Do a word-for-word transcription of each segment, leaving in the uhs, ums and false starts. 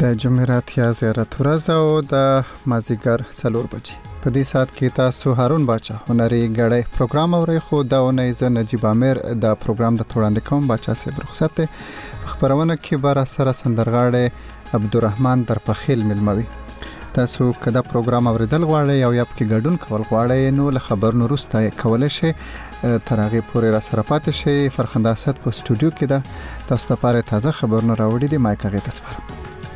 د جمعرات یا زیارت ورځ او د مازیګر څلور بجې په دې سات کې تاسو هارون باچا هنري غړې پروګرام اورئ. خو دا ونې ز نجيب امیر د پروګرام د توړاندې کوم باچا سره رخصت خبرونه کې بار سره سندرغاړي عبدالرحمن درپخیل ملموي. تاسو کدا پروګرام اوریدل غواړئ او یا پکې ګډون کول غواړئ نو له خبرونو وروسته کولای شئ تر هغه پورې را سره پاتې شئ. فرخنده اسد په سټوډیو کې ده، تاسو ته لپاره تازه خبرونه راوړي دي. مایک هغه تاسو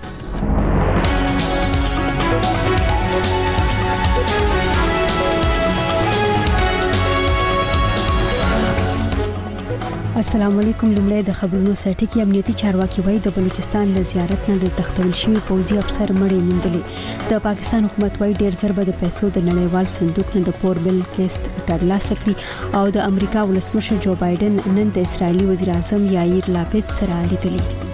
السلام علیکم. لمړی د خبرونو سرټکی امنیتي چارواکي وایي د بلوچستان له زیارت نه د تختول شوی پوځي افسر مړی موندلې. د پاکستان حکومت وایي ډیر ضرب د پیسو د نړیوال صندوق نه د پور بل کیست ترلاسه کړي او د امریکا ولسمشر جو بایدن نن د اسرایلی وزیر اعظم یایر لاپید سره لیدلې.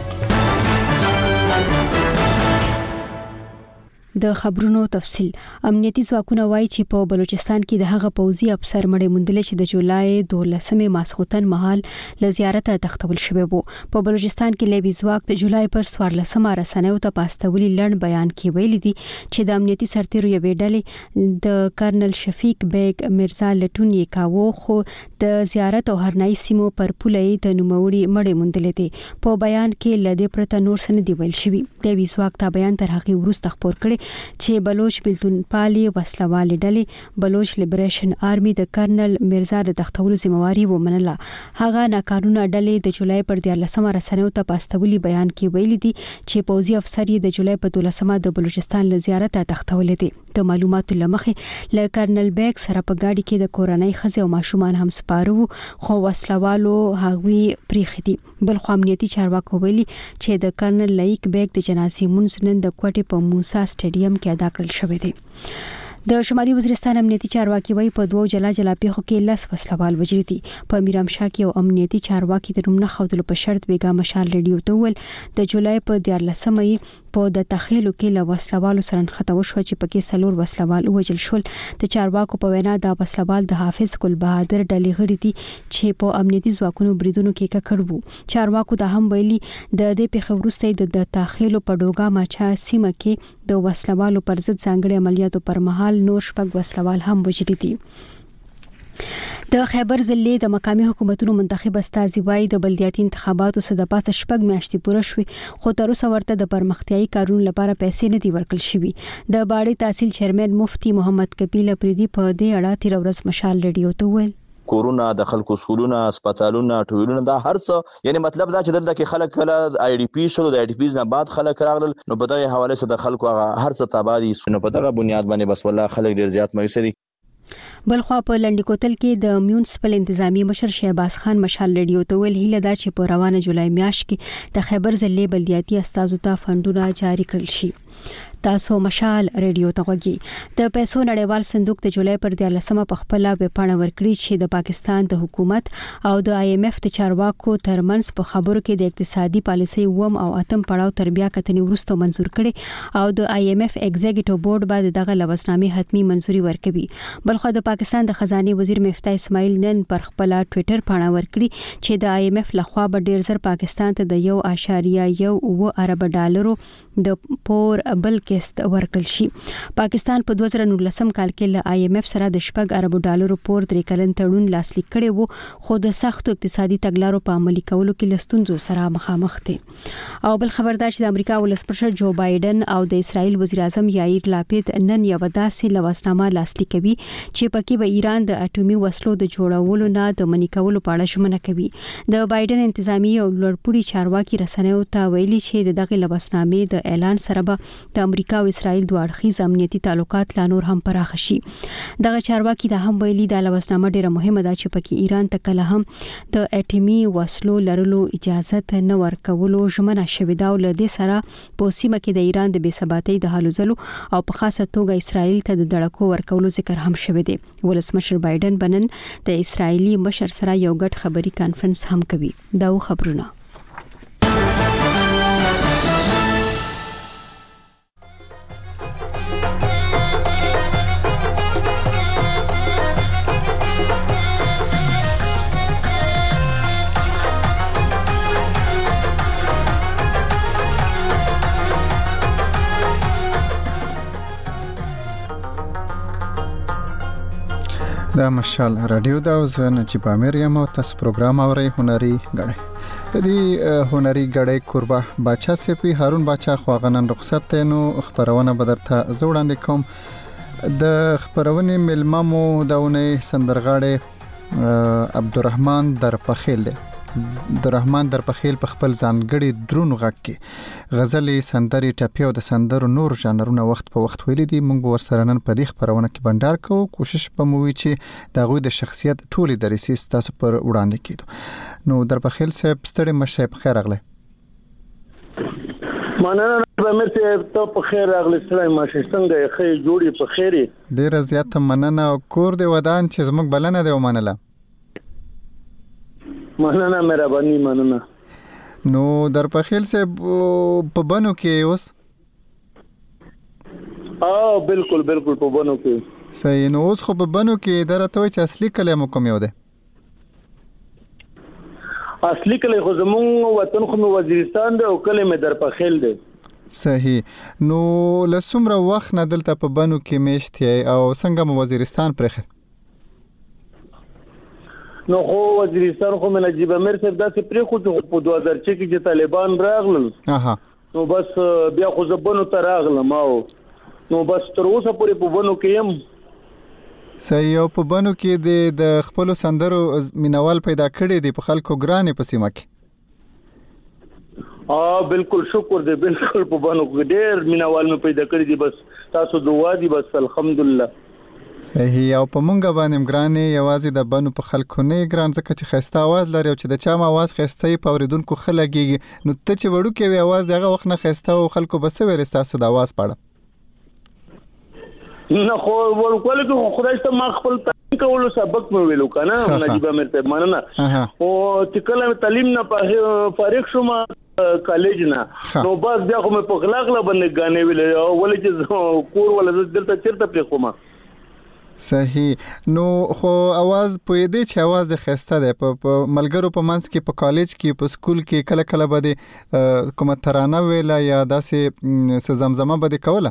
د خبرونو تفصیل. امنیتي ځواکونه وایي چې په بلوچستان کې د هغه پوځي افسر مړی موندل چې د جولای دولسمې ماسخوتن مهال له زیارت تختول شوی وو. په بلوچستان کې لیوي ځواک د جولای پر څوارلسمه رسنیو ته پاستولي لړ بیان کې ویل دي چې د امنیتي سرتیرو یوې ډلې د کرنل شفیق بیگ مرزا لټون یې کاوه، خو د زیارت او هرنای سیمو پر پولې د نوموړي مړی موندل دي. په بیان کې لدې پرته نور څه نه دی ویل شوی. لیوي ځواک تا بیان تر هغه وروسته خبر کړي چې بلوچ بلتون پالي وسلوال ډلې بلوچ لیبریشن آرمي د کرنل مرزا د تختولو ذمہواری ومنله. هغه ناقانونه ډلې د جولای پر دیارلسمه رسنیو ته پاستولي بیان کې ویلي دي چې پوځي افسر یې د جولای په دولسمه د بلوچستان له زیارت تختول دي. د معلوماتو لمخې له کرنل بیگ سره په گاډي کې د کورنۍ خزې او ماشومان هم سپارو، خو وسلوالو هغوی پریخي دي. بل خو امنیتي چارواکو ویلي چې د کرنل لایق بیگ د جنازې مونږ نن د کوټې په موسی سټیډیم کې ادا کړل شوی دی. د شمالي وزیرستان امنیتي چارواکي وایي په دوه جلا جلا پیښو کې لس وسلوال وژل دي. په میرامشاه کې یو امنیتي چارواکي د نوم نه ښودلو په شرط بیګا مشال ریډیو ته وویل د جولای په دیارلسمه په د تخیلو کې له وسلوالو سره نښته وشوه چې پکې څلور وسلوال وژل شول. د چارواکو په وینا دا وسلوال د حافظ ګل بهادر ډلې غړي دي چې په امنیتي ځواکونو بریدونو کې ککړ وو. چارواکو دا هم ویلي د دې پیښې وروسته د تخیلو په ډوګا ماچا سیمه کې د وسلوالو پر ضد ځانګړي عملیاتو پر مهال نور شپږ وسلوال هم وژل دي. د خیبر ضلع د مقامی حکومتونو منتخب استازي وایي د بلدیاتي انتخاباتو څخه د پاسه شپږ میاشتې پوره شوې، خو تر اوسه ورته د پرمختیايي کارونو لپاره پیسې نه دي ورکړل شوې. د باړې تحصیل چیرمن مفتی محمد کپیل اپریدي په دې اړه تیر ورځ مشال ریډیو ته وویل کورونا د خلکو سکولونه هسپتالونه ټولونه دا هر څه، یعنی مطلب دا چې دلته کې خلک کله آی ډی پی شو، د آی ډی پیز نه بعد خلک راغلل، نو په دغه حواله سره د خلکو هغه هر څه تابادي نو په دغه بنیاد باندې بس والله خلک ډیر زیات مایوس دي. بلخوا په لنډی کوتل کې د میونسپل انتظامی مشر شهباز خان مشال ریډیو ته ویل هیله دا چې په روانه جولای میاشت کې د خیبر ضلع بلدیاتي استازو ته فندونه جاری کړل شي. تاسو مشال ریډیو ته غوږی. د پیسو نړیوال صندوق د جولای پر دیارلسمه په خپل ویبپاڼه ورکړي چې د پاکستان د حکومت او د آی ایم ایف د چارواکو ترمنځ په خبرو کې د اقتصادي پالیسي ووم او اتم پړاو تربیه کتنې وروسته منزور کړي او د آی ایم ایف ایگزیکټیو بورډ باندې دغه لوسنامې حتمی منزوري ورکوي. بلخو د پاکستان د خزانه وزیر مفتاح اسماعیل نن پر خپل ټوئیټر پاڼه ورکړي چې د آی ایم ایف لخوا به ډیر زر پاکستان ته د یو اشاریه یو اوه ارب ډالرو د پور بل کیست ورکړل شي. پاکستان په دوه زره نولسم کال کې له آی ایم ایف سره د شپږ اربو ډالرو پور درې کلن تړون لاسلیک کړی وو، خو د سختو اقتصادي تګلارو په عملي کولو کې له ستونزو سره مخامخ دي. او بل خبردار چې د امریکا ولسمشر جو بایدن او د اسرائیل وزیر اعظم یایر لاپید نن یو داسې لوسنامه لاسلیک کوي چې پکې به ایران د اټومي وسلو د جوړولو نه د منې کولو په اړه ژمنه کوي. د بایدن انتظامی او لوړپوړي چارواکي رسنیو ته ویلي چې د دغه لوسنامې د اعلان سره به د امریکا او اسرائیل دوه اړخیز امنیتي تعلقات لا نور هم پراخ شي. دغه چارواکي دا هم ویلي د لوسنامه ډیره مهمه ده چې پکې ایران ته کله هم د اټومي وسلو لرلو اجازه نه ورکولو ژمنه شوې ده او له دې سره په سیمه کې د ایران د بې ثباتۍ د هلو ځلو او په خاصه توګه اسرائیل ته د دړکو ورکولو ذکر هم شوی دی. ولسمشر بایدن بنن د اسرائیلي مشر سره یو ګډ خبري کانفرنس هم کوي. دا خبرونه دا مشال رادیو دا زه نجیب امیر یم او تاسو پروګرام اورئ هنري غړې د دې هنري غړې قربا باچا سپي هارون باچا خواغنن رخصت نو خبرونه بدرته زوړاندې کوم د خبرونه ملممو دونه سندرغاړي عبدالرحمن درپخیل دی عبدالرحمن درپخیل په خپل ځانګړي درون غږ کې غزلې سندري ټپي او د سندرو نور ژانرونه وخت په وخت ویلي دي موږ ورسره نن په دې خبرونه کې بندر کوو کوشش به مو وي چې د غوي د شخصیت ټولې درسي تاسو پر وړاندې کیدو نو درپخیل صاحب ستړي مشه په خیر اغله مننه به مې ته په خیر اغله ستړي مشه څنګه خې جوړي په خیري ډیر زیات مننه کور دی ودان چې زموږ بلنه دی ومنله مننه مهرباني مننه نو درپخیل صاحب په بنو کې اوس اه بالکل بالکل په بنو کې صحیح نو اوس خو په بنو کې درته وای چې اصلي کلمه کوم یو ده اصلي کلمه خو زمون وطن خو وزیرستان ده او کلمه درپخیل ده صحیح نو لسمره وخت نه دلته په بنو کې میشتي او څنګه مو وزیرستان پرخه نو خو وزیرستان خو من نجیب امیر صاحب داسې پرې خو په دوه هزار چې کې طالبان راغلل اها نو بس بیا خو زبونو ته راغلم او نو بس تر اوسه پورې په بنو کې يم صحیح او په بنو کې د خپل سندرو مینوال پیدا کړي دي په خلکو ګرانې په سیمه کې اه بالکل شکر دې بالکل په بنو کې ډېر مینوال مې پیدا کړي دي بس تاسو دعا دي بس الحمدلله صحیح او په مونږ باندې ګرانې یوازې د بنو په خلکو نه ګران ځکه چې خسته आवाज لري او چې د چا ما आवाज خسته په اوریدونکو خلګي نو ته چې وړو کې وی आवाज دغه وخت نه خسته او خلکو بس ویل تاسو د आवाज پاړه نه خو ورکول کې خدای ته ما خپل تعلیم کولو سبق مې ویلو کنه نجیب امیر ته مننه او چې کله تعلیم نه فارغ شوم کالج نه نو بس بیا کوم په غلاغله باندې غانې ویل او ولې چې کور ولا دلته چیرته پرې کومه صحیح نو خو आवाज پوی دی چې आवाज د خسته ده په ملګرو په منځ کې په کالج کې په سکول کې کله کله بده کومه ترانه ویلا یا داسې زمزمه بده کوله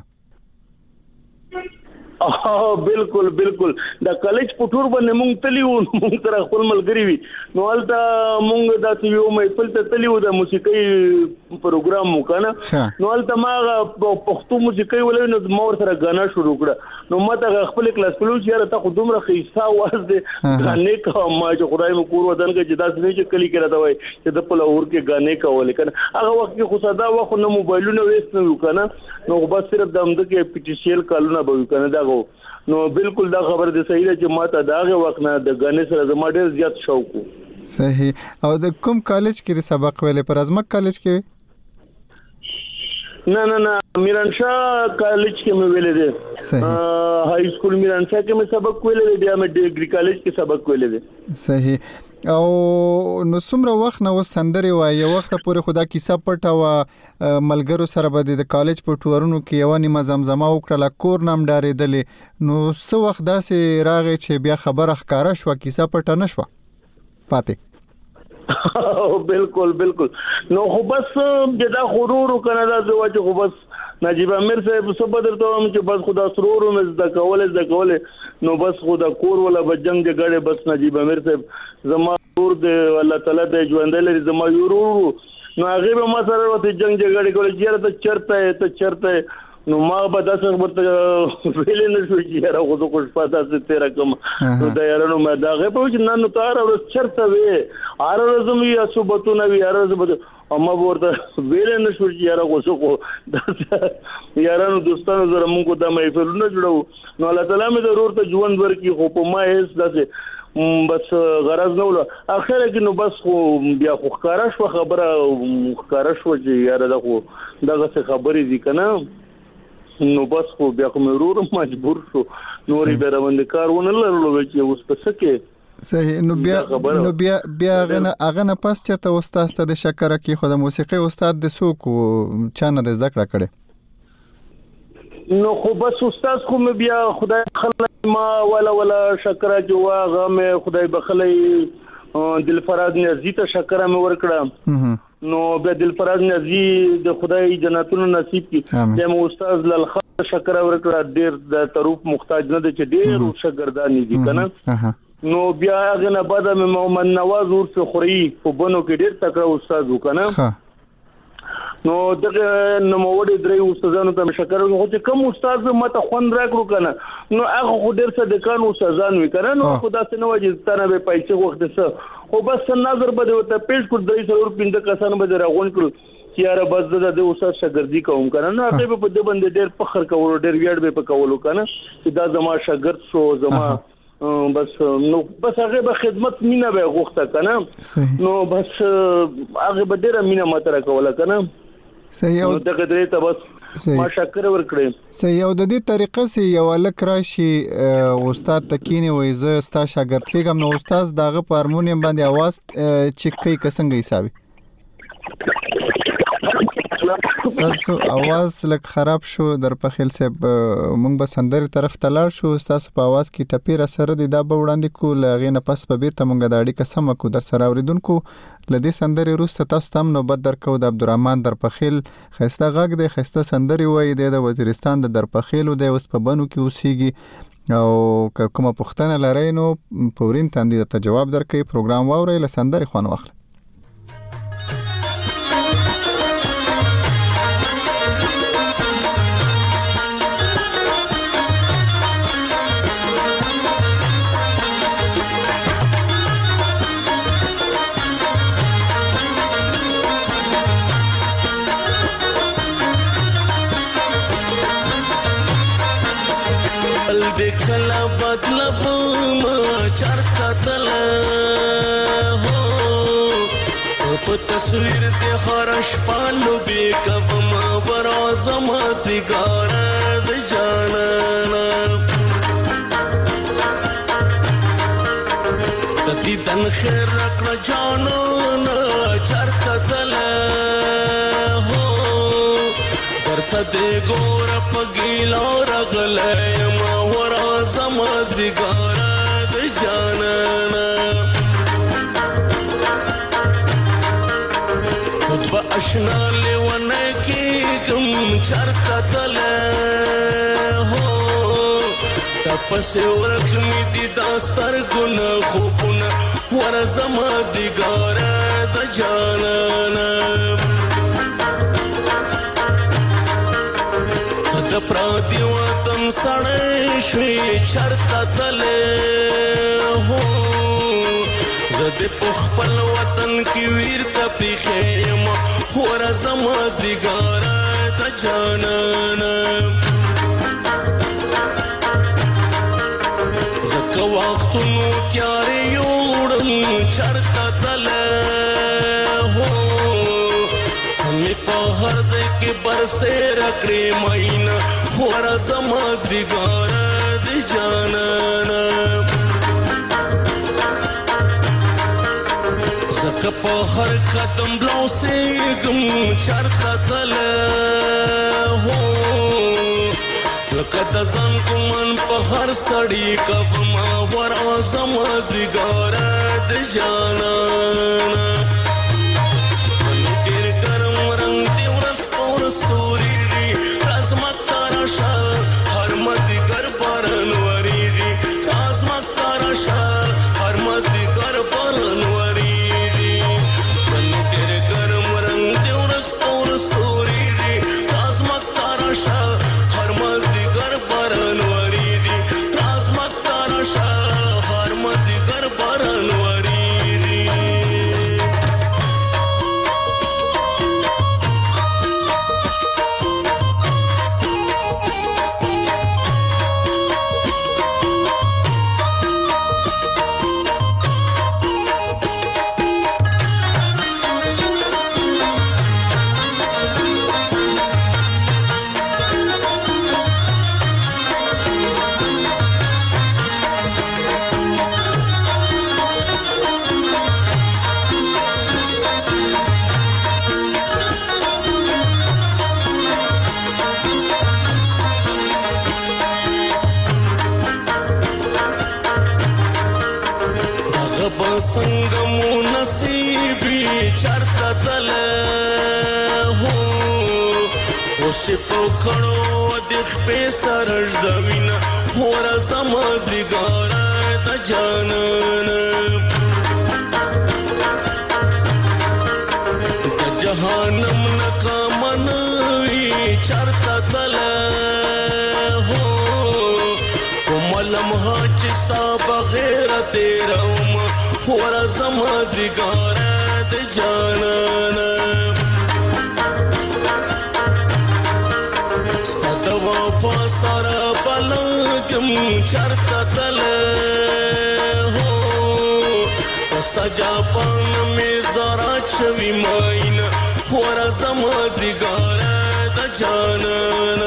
اه بالکل بالکل دا کالج په ټور باندې مونږ تلیو مونږ تر خپل ملګری وي نو البته مونږ داسې یو مې په تلیو د موسیقي پروګرام وکړه نو البته ما پښتو موسیقي ولې نو مور سره غانا شروع کړه نو ما ته خپل کلاس پلوس یاره ته خودمره خيسا واز دې غانې کا ما چې خدای مو کور ودان کې جدا سنې چې کلی کړه دا وای چې د په لور کې غانې کولې کنه هغه وخت کې خو صدا وخت نو موبایلونه وېست نه وکنه نو بس صرف د امده کې پټیشل کالونه به کنه دا نو بالکل دا خبر دې صحیح ده چې ماته داغه وخت نه د غانې سره زما ډېر زیات شوق وو صحیح او د کوم کالج کې د سبق ویلې پر ازمک کالج کې نه نه نه میرانشاه کالج کې مې ویلې ده صحیح هاي سکول میرانشاه کې مې سبق ویلې دي بیا مې ډیګري کالج کې سبق ویلې دي صحیح او نو څومره وخت نو سندري وای یو وخت پورې خدا کیسه پټه وا ملګرو سره به د کالج په ټورونو کې یو نیمه زمزمه وکړه کور نام ډارېدلې نو څو وخت داسې راغی چې بیا خبره ښکارا شو کیسه پټه نشوه پاتې بالکل بالکل نو خو بس جدا غرور کنه دا زواج خو بس نجیب امیر صاحب صبح درته هم چې بس خدا سرور مې زده کول زده کول نو بس خدا کور ولا بجنګ د غړې بس نجیب امیر صاحب زما نور دې الله تعالی دې ژوند لري زما یورو نو هغه به ما سره وته جنگ جګړه کول چې ته چرته ته چرته نو ما به تاسو ورته ویلې نه شو چې را غوډو خوش پاته څه تیرا کوم نو دا یارانو ما دا غه په چې نن نو تار او چرته وې اره زمي صبحونه وی اره زبده اما ورته ویلې نه شو چې را غوډو کو یارانو دوستانو سره موږ د محفلونه جوړو نو الله تعالی مې ضرور ته ژوند ورکی خو په ما هیڅ داسه بس غرض نه ولا اخر کې نو بس خو بیا خو ښکارا شو خبره ښکارا شو چې یاره دا خو دغه څه خبرې دي کنه نو بس خو بیا کوم ورور مجبور شو نورې به روان کارونه لرلو چې اوس په سکه صحیح نو بیا نو بیا بیا غنه اغه پاس چته استاد ته د شکر کې خو د موسیقي استاد د سوق چانه د ذکر کړي نو خو بس استاد خو مې بیا خدای خلای ما ولا ولا شکر جوا غم خدای بخلای دلفراز نزی ته شکر مې ورکړه نو به دلفراز نزی د خدای جنتونو نصیب کړي د استاد للخ شکر ورکړه ډیر د تروپ محتاج نه دي چې ډیر شګرداني دي کنه نو بیا هغه نه بعد مې محمد نواز ورته خوري په بنو کې ډیر تکړه استاد وکنه نو دغه نو وړي درې استادانو ته شکر خو چې کوم استاد ماته خوند راکړو کنه نو هغه خو ډیر څه د کانو استادان وی کنه نو خدا څخه نو چې تنه به پایڅه وخت څه خو بس نظر بده وته پیش کړ درې څلور پنځه کسان به راغون کړو چې یاره بس د استاد شاګردي کوم کنه نو هغه په دې باندې ډیر فخر کول ډیر ویاړ به پکولو کنه چې دا زما شاګرد شو زما بس نو بس هغه به خدمت مینه به غوښته کنه نو بس هغه به ډیره مینه ماته کوله کنه صحیح او دغه درې ته بس ما شکر ورکړم صحیح او د دې طریقه سي یو الک راشي استاد تکینی وای زه ستا شاګرد کېږم نو استاد دغه په هارمونیم باندې आवाज چې کوي کسنګ حسابي تاسو आवाज لک خراب شو در په خیل سه مونږ به سندري طرف ته لاړ شو تاسو په आवाज کې ټپی را سره دی دا به وړاندې کو لغې نه پس به بیرته مونږ د اړیکه سم کو در سره اوریدونکو لدی سندري روس تاسو تم نو بد در کو د عبدالرحمن در په خیل خسته غږ دی خسته سندري وای د وزیرستان د در په خیلو د اوس په بنو کې اوسېږي او کومه پښتنه لري نو پورین تاندې ته جواب درکې پروګرام واوري ل سندري خوان واخله देखला बदलब चरता तल हो په تصویر د خرش پالو به کبم ورا زماز دیګار د جانانا تتی تن خیر کړ جانانا چرتا تل هو ورته د ګور په ګیلو رغلې ما ورا زماز دیګار د جانانا با اشنا لیونه کی کم چرتا تله هو تپس ورخ می دی داستر گنا خوبنا ورزماز دیگار د جانانا خد پرادی وطن سړی شوی چرتا تله هو زد پخپل وطن کی ویر تا پیخیم ورا زماز دیگارا دا جانانا زکا وقتنو تیاری یوڑم چرتا تلے ہو ہمی پا ہر دے کی برسے رکڑی مہینہ ورا زماز دیگارا دا جانانا زکه په هر قدم بلوسېږم چرته تله هو لکه د ځان ګمان په هر سړي کومه ورا زماز دیګاره د جانانا ډېر ګرم رنګ دې ورځ په ورځ ستورېږي رازمت ته راشه هر مازدیګر باران ورېږي رازمت ته راشه هر مازدیګر باران ورېږي ستوري دی رازمت تاراشا هر مازدیګر باران وریږي رازمت تاراشا هر مازدیګر باران وریږي संगमो नसीबी चरता तले हो اوس په کړو د خپې سرج د وینا ور زماز دی ګار د جانان د جهانم نکامنوي چرته تل هو کوملم هچستا بغیر تیروم ور زماز دی ګار د جانان سارا بلګم چرته تل هو پستا جاپان می زرا چوي ماين ور زماز دی ګار د جانان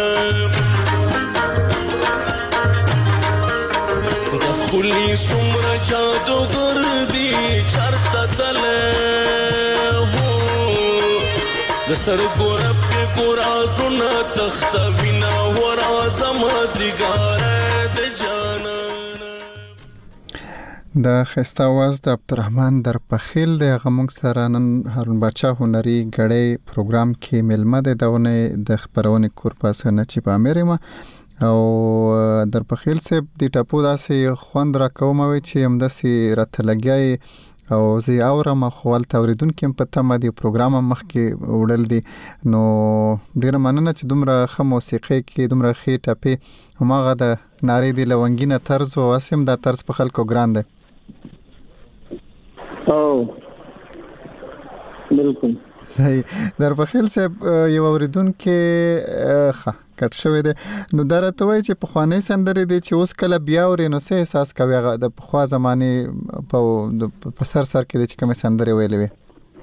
د خولي سمر جادوګر دی چرته تل هو دستر ګور په ګورا زونه تخت وینا ورا زماز دیګار د جانان د خسته आवाज د عبدالرحمن در پخیل د غمونږ سره نن هارون بچا هنري غړې پروګرام کې ملمه د دونه د خبرونه کورپاس نه چې په امریکا او در پخیل سه د ټاپو داسې خوند را کوموي چې هم داسې راتلګي او زی اورم خپل توریدونکو په تمه دی پروګرام مخ کې وړل دي نو ډیر مننه چې دومره خه موسیقي کې دومره خې ټپه همغه د ناری دی لونګینه طرز او اسیم دا طرز په خلکو ګران دی او بالکل صحیح در بخیل صاحب یو اوریدونکو ښه کټ شوی دی نو درته وای چې په خوانې سندرې دي چې اوس کله بیا ورې نو څه احساس کوي د خوا زمانه په په سر سر کې چې کوم سندرې ویلې وي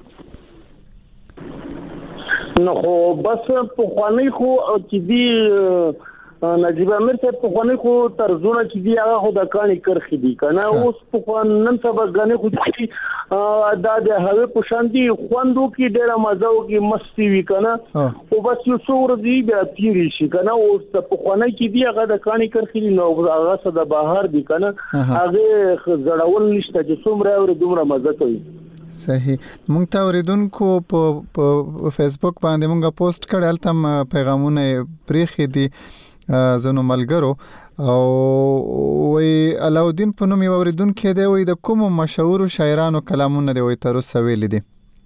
نو خو بس په خوانې خو چې دی نجیب امیر صاحب په خوانې خو طرزونه چې دی هغه خو د کاني کرخي دي کنه اوس په خوان نن سبا غنې خو چې دا د هغه په شان دي خوندو کې ډېر مزه او کې مستی وی کنه او بس یو څور دی بیا تیری شي کنه اوس په خوانې کې دی هغه د کاني کرخي نو هغه صد بهر دي کنه هغه زړول نشته چې څومره اور دومره مزه کوي صحیح مونږ ته اوریدونکو په فیسبوک باندې مونږه پوسټ کړل تم پیغامونه پریخي دي زنو ملګرو او وی علاودین په نوم یو اوریدونکو دی وی د کوم مشهور شاعرانو کلامونه دی وی تر اوسه ویل دي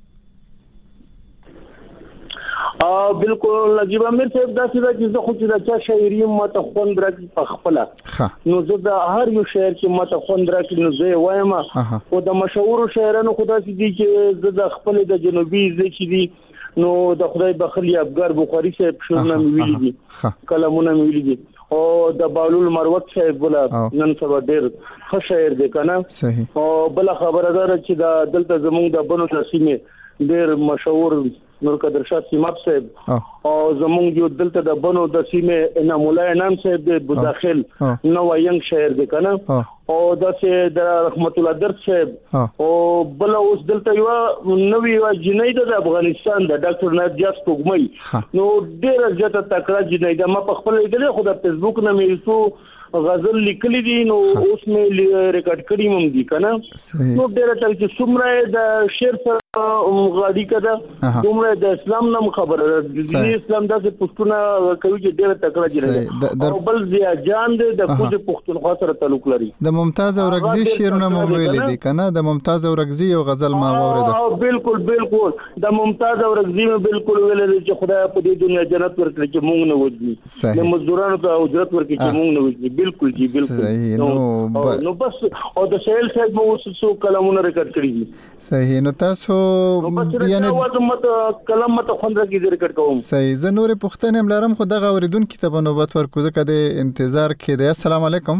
ا بالکل نجیب امیر صاحب دا چې د خو چې د چا شاعري ماته خوند راځي په خپل نو زه د هر یو شاعر چې ماته خوند راځي نو زه وایم او د مشهور شاعرانو خدای دې چې زه د خپل د جنوبي ځکه دي نو د خدای بخلی افغار بخاری صاحب شورنه ویلي دي کلامونه ویلي دي او د باولول مروت صاحب ولا نن سبا ډېر ښه شاعر دی کنه او بل خبردار چې د دلته زموږ د بنو تسیمه ډېر مشهور نور قدر شاه سیماب صاحب او زموږ یو دلته د بنو د سیمه انعام الله انعام صاحب د بداخل نو ینګ شاعر دی کنه او داسې د رحمت الله درد صاحب او بل اوس دلته یو نوې جنید د افغانستان د ډاکټر نادیاس پوګمای نو ډېر زیاته تکړه جنید ما په خپل لیدل خو د فیسبوک نه مې څو غزل لیکلي دي نو اوس مې ریکارډ کړی مم دي کنه نو ډېر تل چې څومره د شعر سره غاډي کده څومره د اسلام نام خبره د اسلام داسې پښتون کوي چې ډېر تکړه جوړي او بل ضیا جان د کوم پښتونخوا سره تعلق لري د ممتاز اورغزي شعرونه مو ویل دي کنه د ممتاز اورغزي یو غزل ما واورید او بالکل بالکل د ممتاز اورغزي مې بالکل ویل دي چې خدای په دې دنیا جنت ورکړي چې مونږ نه وځي د مزدورانو ته اجرت ورکړي چې مونږ نه وځي بالکل جی بالکل نو بس او د سیل صاحب مو څو کلمونه ریکارډ کړی دي صحیح نو تاسو یعنی مت کلم مت خوندره کې ریکارډ کوم صحیح زه نور پښتنه ملرم خو دغه اوریدونکو ته نوبت ورکو ځکه د انتظار کې دی السلام علیکم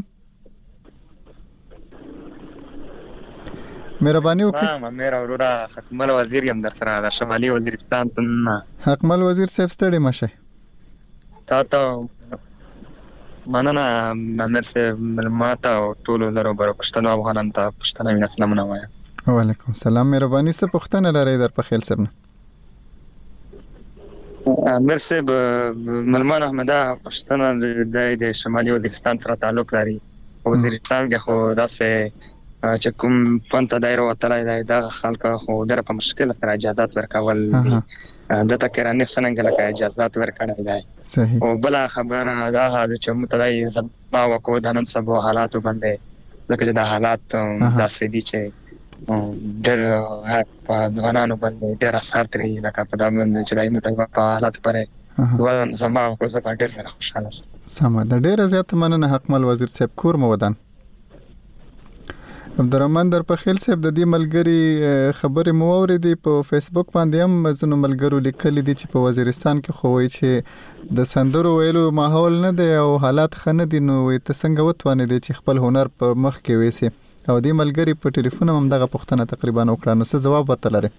مهرباني وکړئ مېرا ورورا حکمل وزیر یم در سره د شمالي وزیرستان ته حکمل وزیر صاحب ستړي مشه تا ته مننه امیر صاحب ملمات او ټول لرو بر پښتنو افغانان ته پښتنه اسلامونه وایم وعلیکم السلام مهرباني څه پښتنه لري در په خیل سبنه امیر صاحب ملمان احمد پښتنه د شمالي وزیرستان سره تعلق لري وزیرستان کې خو داسې چې کوم فن ته دایره وتلای دی دا خلک خو ډېر په مشکل سره اجازهات ورکول دي د تکرانې څنګه لکه اجازهات ورکړل دی صحیح او بل خبره دا چې متدای زما وکړو د نن سبا حالات باندې ځکه چې د حالات داسې دي چې ډېر په ځوانانو باندې ډېر اثر ترې لکه په دا باندې چې دای متدای په حالات پرې ول زما کو زه ډېر سره خوشاله سم د ډېر زیات مننه حکمل وزیر صاحب کور مو ودان عبدالرحمن در په خیل صاحب د دې ملګری خبرې مو اوریدې په فیسبوک باندې هم زنو ملګرو لیکلي دي چې په وزیرستان کې خو وایي چې د سندرو ویلو ماحول نه دی او حالات ښه نه دي نو ته څنګه وتوانېدې چې خپل هنر په مخ کې ویسې او دې ملګری په ټلیفون هم دغه پوښتنه تقریبا وکړه نو څه جواب ورته لري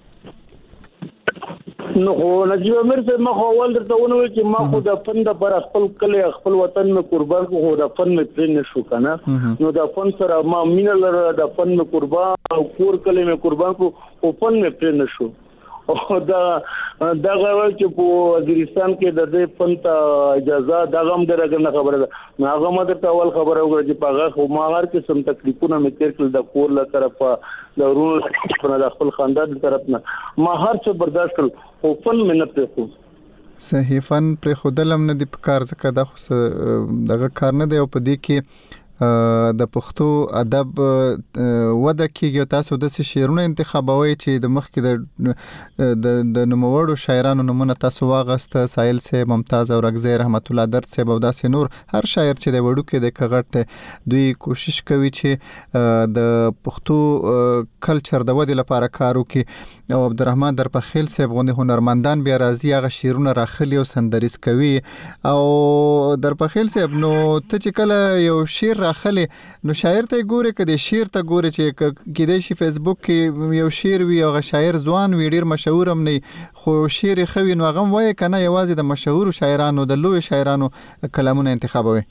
نو نجیب امیر صاحب ما خو اول درته ونه وی چې ما خو د فن د پر خپل کلی خپل وطن مې قربان کو د فن مې پرې نشو کنه نو د فن سره ما مینه لره د فن مې قربان او کور کلی مې قربان کو او فن مې پرې نشو او دا دا غواړي چې په وزیرستان کې د دې فن ته اجازه دا غم درګنه خبره ده هغه ماته اول خبره وکړه چې پاغه خو ما هر قسم تکلیفونه مې تیر کړل د کور له طرفه د ورونو د خپل خاندان طرف نه ما هر څه برداشت کړ او فن مې نه پرېښود صحیح فن پرې خودلم نه دی په کار ځکه دا خو دغه کار نه دی او په دې کې د پښتو ادب وده کېږي تاسو د شعرونو انتخابوي چې د مخ کې د د نوموړو شاعرانو نمونه تاسو واغسته سایل صاحب ممتاز اورغزی رحمت الله درد صاحب او داسې نور هر شاعر چې د وړو کې د کغټ دوی کوشش کوي چې د پښتو کلچر د ودې لپاره کار وکړي او عبدالرحمن در په خیل صاحب غونډه هنرمندان بیا راځي هغه شعرونه راخلي او سندریز کوي او در په خیل صاحب نو ته چې کله یو شعر راخلي نو شاعر ته ګوري کدي شعر ته ګوري چې کېدای شي فیسبوک کې یو شعر وي او شاعر ځوان وي ډیر مشهور هم نه خو شعر خوي نو هغه وایي کنه یوازې د مشهور شاعرانو د لوی شاعرانو کلامونه انتخابوي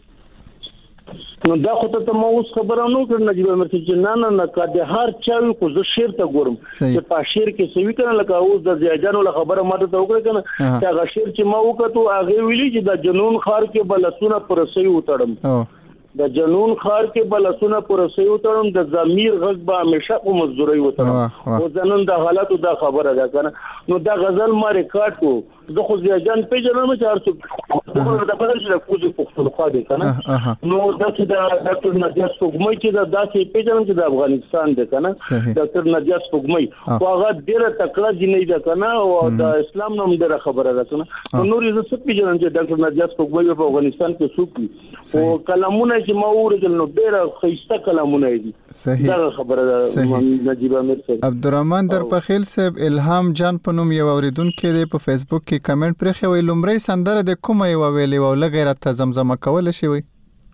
نو دا خو ته ما اوس خبره نو کړ نجیب امیر چې نه نه نه کده هر چا کو زه شعر ته ګورم چې په شعر کې سوي کنه لکه اوس د زیاجانو له خبره ماته ته وکړه کنه چې هغه شعر چې ما وکړو هغه ویلي چې د جنون خار کې بلسونه پرسي وتړم د جنون خار کې بلسونه پرسي وتړم د ضمیر غږ به همیشه په مزدوري وتړم او ځنن د حالاتو دا خبره ده کنه نو دا غزل ما ریکارډ کو زه خو زیاجان پیژنم چې ارڅو دا بدل شي د کوزي پښتونخوا دي کنه نو دا چې د ډاکټر نجیب سپوږمۍ چې دا داسې پیژنم چې د افغانستان ده کنه ډاکټر نجیب سپوږمۍ او هغه ډیره تکړه جنۍ ده کنه او د اسلام نوم ډیره خبره ده کنه نو نور زه څه پیژنم چې ډاکټر نجیب سپوږمۍ په افغانستان کې څوک او کلامونه چې ما ورغل نو ډیره خيسته کلامونه دي دا خبره ده نجیب امیر صاحب عبدالرحمن در په خیل صاحب الهام جان په نوم یو اوریدونکو دی په فیسبوک کې کمنټ پرې خوي لومړی سندره د کومه یو ویلې او لګیرت ته زمزمه کول شي وي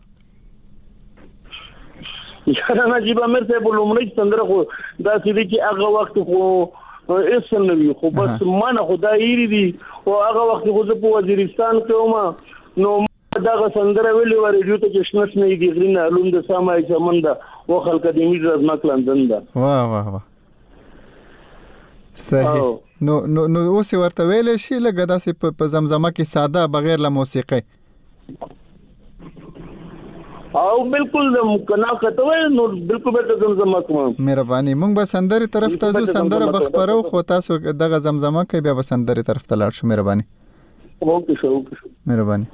یاره نجیب امیر صاحب لومړی سندره خو دا چې چې هغه وخت خو اسن نوی خو بس مانه خدای دی او هغه وخت خو په وزیرستان کې ومه نو دا سندره ویلې و ریډیو ته چې شنس نه دی غرینه علوم د سمای چمنده او خلک د میډ رزمک لندن دا واه واه واه صحیح نو نو نو اوس ورته ویلې شي لګا داسې په زمزمه کې ساده بغیر له موسیقي او بالکل کنا کته نو بالکل به زمزمه کوم مهرباني مونږ به سندري طرف ته زو سندره بخبرو خو تاسو دغه زمزمه کوي بیا به سندري طرف ته لاړ شو مهرباني اوکې شو اوکې مهرباني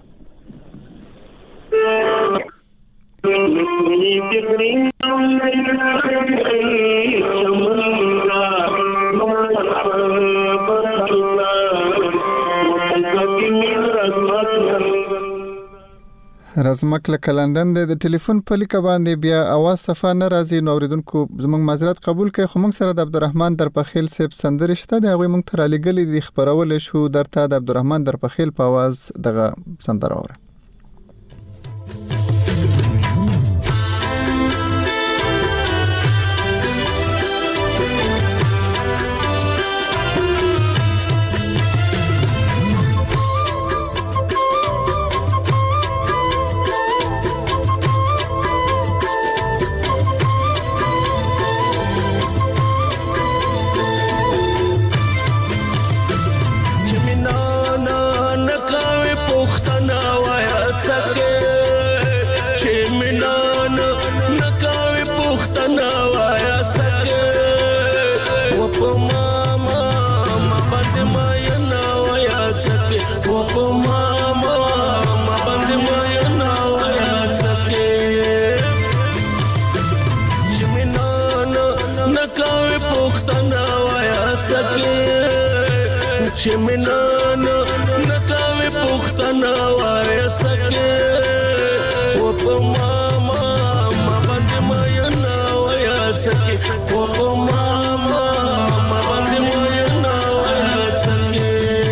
رزمک له لندن د ټلیفون په لیک باندې بیا اواز صفه نه راځي نو اوریدونکو زموږ معذرت قبول کړئ خو موږ سره د عبدالرحمن در په خیل صاحب سندري شته د هغه موږ تر لګلې د خبرول شو درته د عبدالرحمن در په خیل په आवाज دغه سندره اوره پښتنه سکے و په ماما ما باندې مینا ویا سکے چې مینا نه کوي پښتنه ویا سکے چې مینا نه کوي پښتنه ویا سکے و په ماما ما باندې مینا ویا سکے و په ماما ما باندې مینا ویا سکے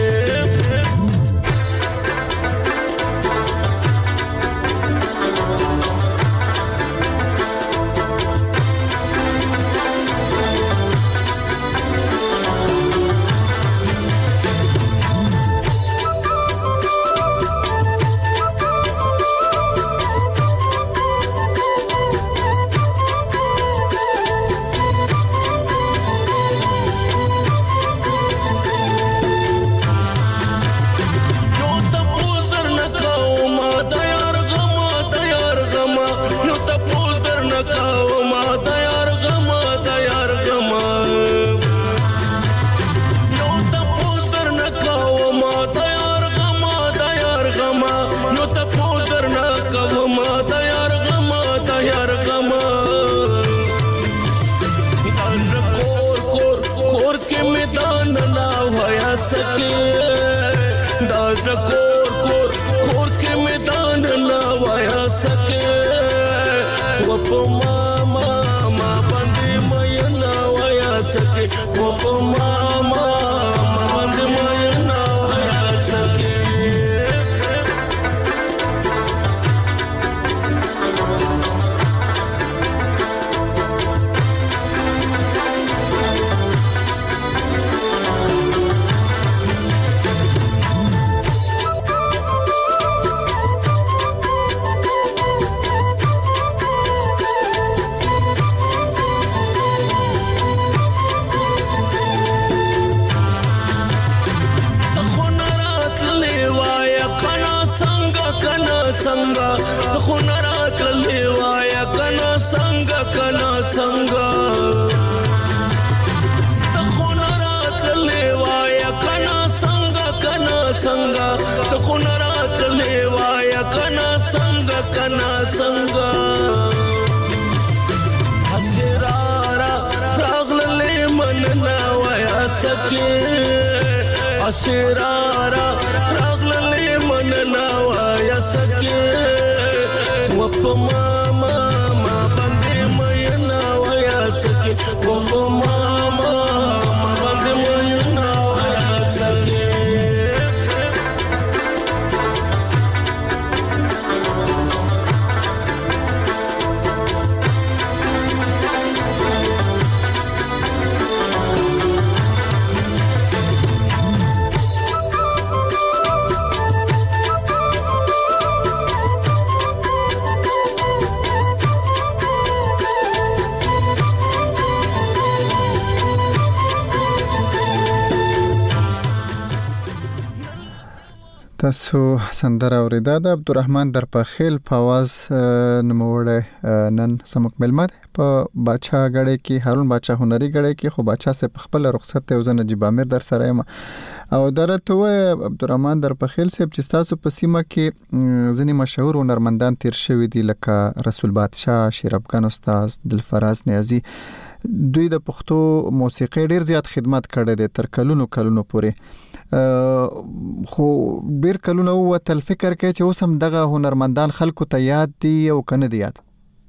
Asirara raglale manna waya sake wapa mama ma bande mayna waya sake wapa mama ma bande mayna waya sake تاسو سندره اوریدا د عبدالرحمن درپخیل په आवाज نوموړی نن سمک ملمد په باچا غړې کې هارون باچا هنري غړې کې خو باچا سه په خپل رخصت ته وزن نجیب امیر در سره یم او درته و عبدالرحمن درپخیل صاحب چې تاسو په سیمه کې ځینی مشهور هنرمندان تیر شوی دي لکه رسول بادشاه شیر افغان استاد دلفراز نیازی دوی د پښتو موسیقي ډیر زیات خدمت کړی دی تر کلونو کلونو پورې خو ډیر کلونه وتل فکر کوي چې اوس هم دغه هنرمندان خلکو ته یاد دي او کنه دي یاد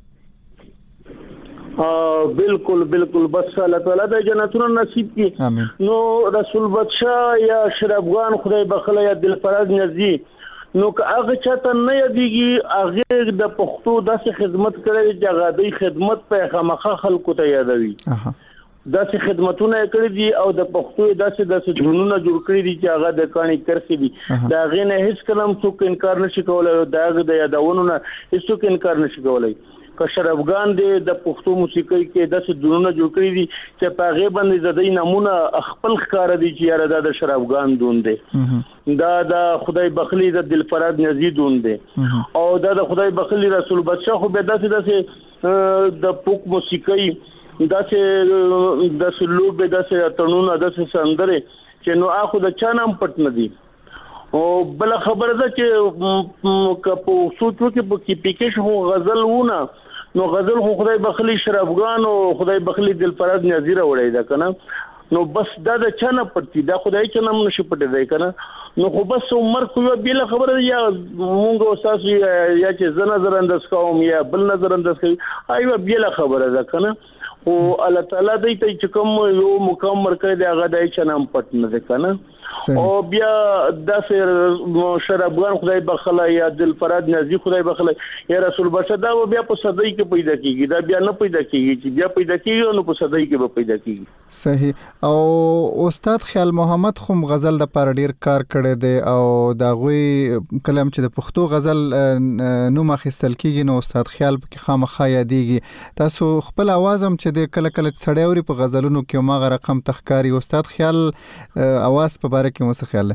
بالکل بالکل بس الله تعالی د جنتونو نصیب کړي نو رسول بادشاه یا شیر افغان خدای بخله یا دلفراز نیازی نو که هغه چاته نه یادېږي هغه د پښتو داسې خدمت کړی چې هغه د خدمت په خامخا خلکو ته یادوي داسې خدمتونه کړی دي او د پښتو داسې داسې ژوندونه جوړ کړی دي چې هغه د کہانی کرسي دي دا غي نه هیڅ کلم څوک انکار نشي کولای دا د یادونو نه هیڅ انکار نشي کولای که شیر افغان دی د پښتو موسیقي کې داسې ژوندونه جوړ کړی دي چې په هغه باندې د دې نمونه خپل ښکار دي چې یاره د شیر افغان دون دی دا د خدای بخلی د دلفراز نیازی دون دی او دا د خدای بخلی رسول بادشاه خو به داسې داسې د پوک موسیقي داسې داسې لوبه داسې تنونه داسې سندره چې نو اخو د چا نام پټ نه دي او بل خبره ده چې په سوچو کې په کې پکې شو غزل ونه نو غزل خو خدای بخلی شرافګان او خدای بخلی دلفراز نذیر وړي دا کنه نو بس دا د چانه پټي دا خدای چې نام نشي پټي دی کنه نو خو بس عمر خو بل خبره یا مونږ استاد یا چې زنه نظر انداز کوم یا بل نظر انداز کوي ایو بل خبره ده کنه او الله تعالی دې ته چې کوم یو مقام مرکه دی هغه دای چې نام پټ نه ده کنه او بیا د شرابګان خدای بخله یا دلفراد نازي خدای بخله یا رسول بشه دا بیا په صدای کې پیدا کیږي دا بیا نه پیدا کیږي چې بیا پیدا کیږي نو په صدای کې به پیدا کیږي صحیح او استاد خیال محمد خو غزل د پر ډیر کار کړی دی او دا غوي کلم چې د پښتو غزل نوم اخیستل کیږي نو استاد خیال په خامخا یادېږي تاسو خپل आवाज هم چې د کله کله سړیوري په غزلونو کې ماغه رقم تخکاری استاد خیال आवाज په کې مو څه خیال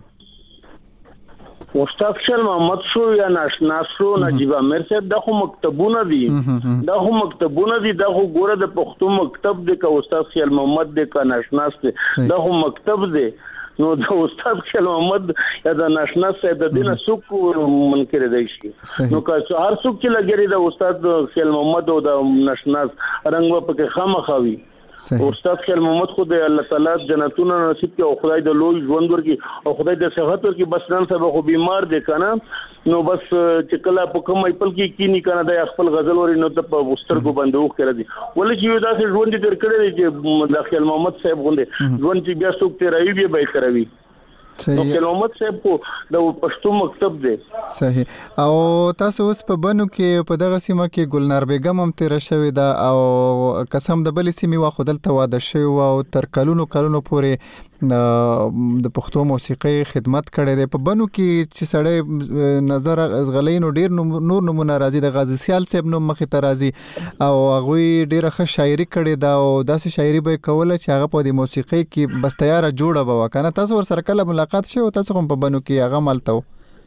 ده استاد خیال محمد شو یا ناشنا شو نجیب امیر صاحب دا خو مکتبونه دي دا خو مکتبونه دي دا خو ګوره د پښتو مکتب دی که استاد خیال محمد دی که ناشنا دی دا خو مکتب دی نو د استاد خیال محمد یا د ناشنا صاحب د دینه څوک منکر دی شي نو که هر څوک چې لګری د استاد خیال محمد او د ناشنا رنگ په کې خامخاوي استاد خیال محمد خو د الله تعالی جنتونه نصیب کړي او خدای د لوی ژوند ورکړي او خدای د صحت ورکړي بس نن سبا خو بیمار دي کنه نو بس چې کله په کوم ایپل کې کینی کنه د خپل غزل وري نو ته په وسترګو باندې وخ کړی دي ولې چې یو داسې ژوند تیر کړی چې د خیال محمد صاحب غونډه ژوند چې بیا څوک تیروي به به کوي نو کلمات صاحب کو د پښتو مکتب دی صحیح او تاسو اوس په بنو کې په دغه سیمه کې ګلنار بیگم هم تیر شوی دا او قسم د بل سیمه واخو دلته واده شوی او تر کلونو کلونو پورې د پښتو موسیقي خدمت کړي دی په بنو کې چې سړی نظر غلین ډیر نور نمونه راځي د غازی سیال صاحب نو مخې ته راځي او هغه ډیره ښه شاعري کړي دا او داسې شاعري به کوله چې هغه په د موسیقي کې بس تیار جوړه به وکنه تاسو ور سره کله ملاقات شوه تاسو هم په بنو کې هغه مالته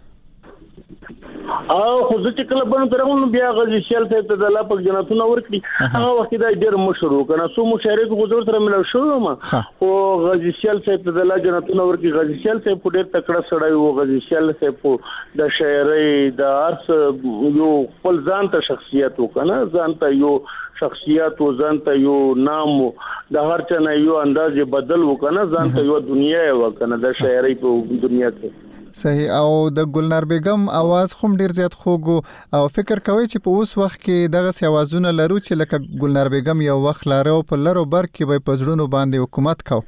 او خو چې کله بنو ترغون بیا غزي شیل ته د الله په جنتونو ورکړي هغه وخت دا ډیر مشهور کنه سو مشارک حضور سره ملو شو ما او غزي شیل ته د الله جنتونو ورکړي غزي شیل ته په ډیر تکړه سړی وو غزي شیل ته په د شاعري د ارس یو خپل ځان ته شخصیت وکنه ځان ته یو شخصیت او ځان ته یو نام د هر چا نه یو انداز بدل وکنه ځان ته یو دنیا وکنه د شاعري په دنیا کې صحیح او د ګلنار بیگم आवाज خو ډیر زیات خوږ او فکر کوي چې په اوس وخت کې دغه سی आवाजونه لرو چې لکه ګلنار بیگم یو وخت لاره په لرو بر کې به پزړونو باندې حکومت کاو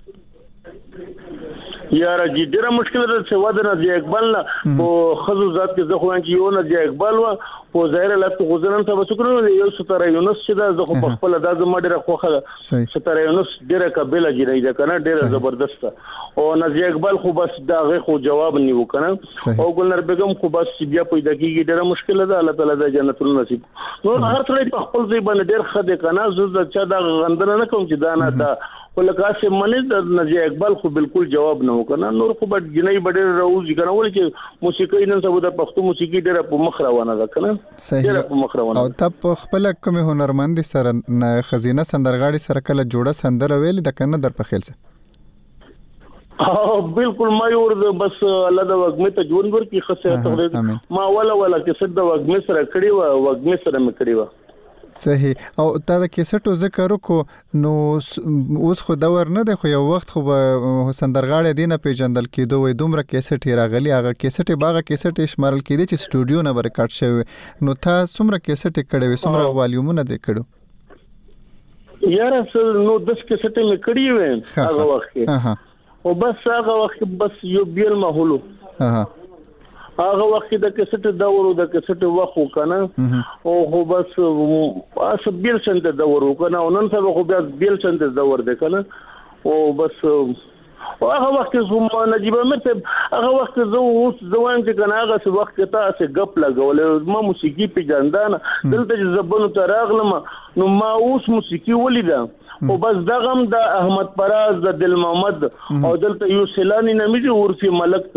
یاره جی ډیره مشکل ده چې ودانه دی اقبال او خزو ذات کې زه خو ان چې یو نه دی اقبال وا په ظاهر لته غوزنن ته وسکرو یو ستاره یونس چې دا زه په خپل د زما ډیره خوخه ستاره یونس ډیره قابل جنې ده کنه ډیره زبردست او نزی اقبال خو بس دا غي خو جواب نیو کنه او ګلنار بیگم خو بس بیا پیدا کیږي ډیره مشکل ده الله تعالی د جنت نصیب نو هر څړي په خپل ځای باندې ډیر خده کنه زه چې دا غندنه نه کوم چې دا نه دا ولکه چې منځ د نزی اقبال خو بالکل جواب نه وکنه نور خو بد جنې بډیر راوځي کنه ولې چې موسیقي نن سبا د پښتو موسیقي ډیره په مخ روانه ده کنه صحیح او تب خپل کوم هنرمند سره خزینه سندرغاړي سره کله جوړه سندره ویل د کنه در په خیل سره اه بالکل ما یو بس الله د وګمه ته ژوند ورکی خصه ته ما ولا ولا کې صد د وګمه سره کړی و وګمه سره مې کړی و صحیح او تا د کیسټو ذکر وکړو نو اوس خو دور نه دی خو یو وخت خو سندرغاړي دینه پیژندل کېدو وي دومره کیسټ راغلي هغه کیسټ باغه کیسټ شمارل کېدی چې سټوډیو نه ریکارډ شوی نو تا څومره کیسټ کړي وي څومره والیومونه دې کړو یاره نو دس کیسټ مې کړی وي هغه وخت او بس هغه وخت بس یو بیل محلو اها هغه وخت د کیسټ دورو د کیسټ وخت کنه او خو بس اس بیل څنګه دورو کنه او نن سبا خو بیا بیل څنګه دور دی کنه او بس هغه وخت زما نجیب امیر صاحب هغه وخت زه اوس ځوان چې کنه هغه څه وخت ته څه غپ لګول ما موسیقي پیژندانه دلته چې زبونو ته راغلم نو ما اوس موسیقي ولیدا او بس دغم د احمد پراز د دل محمد او دلته یو سیلانی نمیږي ورفي ملک ته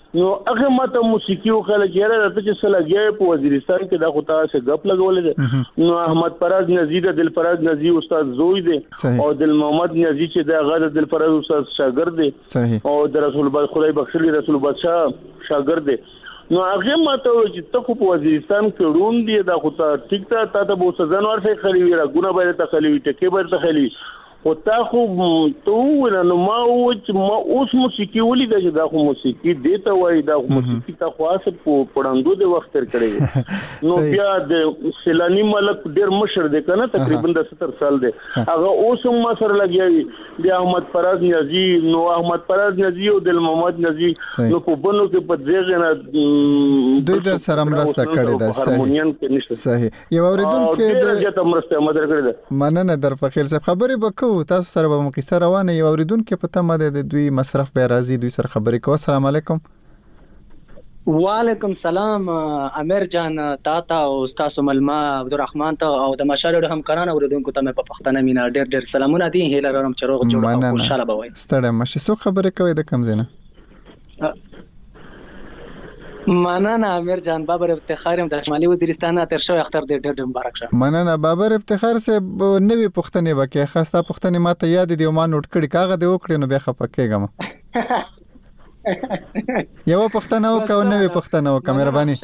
نو هغه ماته موسیقي او خلک یاره راته چې سلګي په وزیرستان کې دا خو تاسو غپ لګولې ده نو احمد فراز نزی د دلفراز نزی استاد زوی دی او دل محمد نزی چې د غد دلفراز استاد شاګرد دی او د رسول الله خدای بخښلي رسول بادشاہ شاګرد دی نو هغه ماته چې ته خو په وزیرستان کې روم دی دا خو ته ټیک ته تا ته بو سزا نور څه خلی وی را ګونه به ته خلی وی ټکی به ته خلی او تا خو ته نو ما او چې ما اوس موسیقي ولې دا چې دا خو موسیقي دیته وای دا موسیقي ته خاصه په پړاندو د وخت تر کړی نو بیا د سیلانی ملک ډیر مشر دی کنه تقریبا د ستر سال دی هغه اوس ما سره لګیاوی د احمد فراز نزی نو احمد فراز نزی او د محمد نزی نو په بنو کې په ځای نه دوی د سره مرسته کړې ده صحیح صحیح یو اوریدونکو د دې ته مرسته مدد کړې ده مننه در په خیر صاحب خبرې وکړو تاسو سره به مقیسه روانه یو اوریدونکو په تمه د دوی مصرف به راځي دوی سره خبرې کوو السلام علیکم وعلیکم سلام امیر جان تاتا او استاد ملما عبدالرحمن ته او د مشالو همکارانو اوریدونکو ته په پښتنه مینا ډېر ډېر سلامونه دي هیله لرم چې روغ جوړ او خوشاله به وي ستړی مشه سو خبرې کوي د کم زینه مننه امیر جان بابر افتخار د شمالي وزیرستان تر شو اختر دې ډېر ډېر مبارک شه مننه بابر افتخار سه نوې پښتنې وکي خاصه پښتنې ماته یاد دي ما نوٹ کړي کاغه دې وکړي نو بیا خپکهګم یو پښتنه او کو نوې پښتنه او کمرباني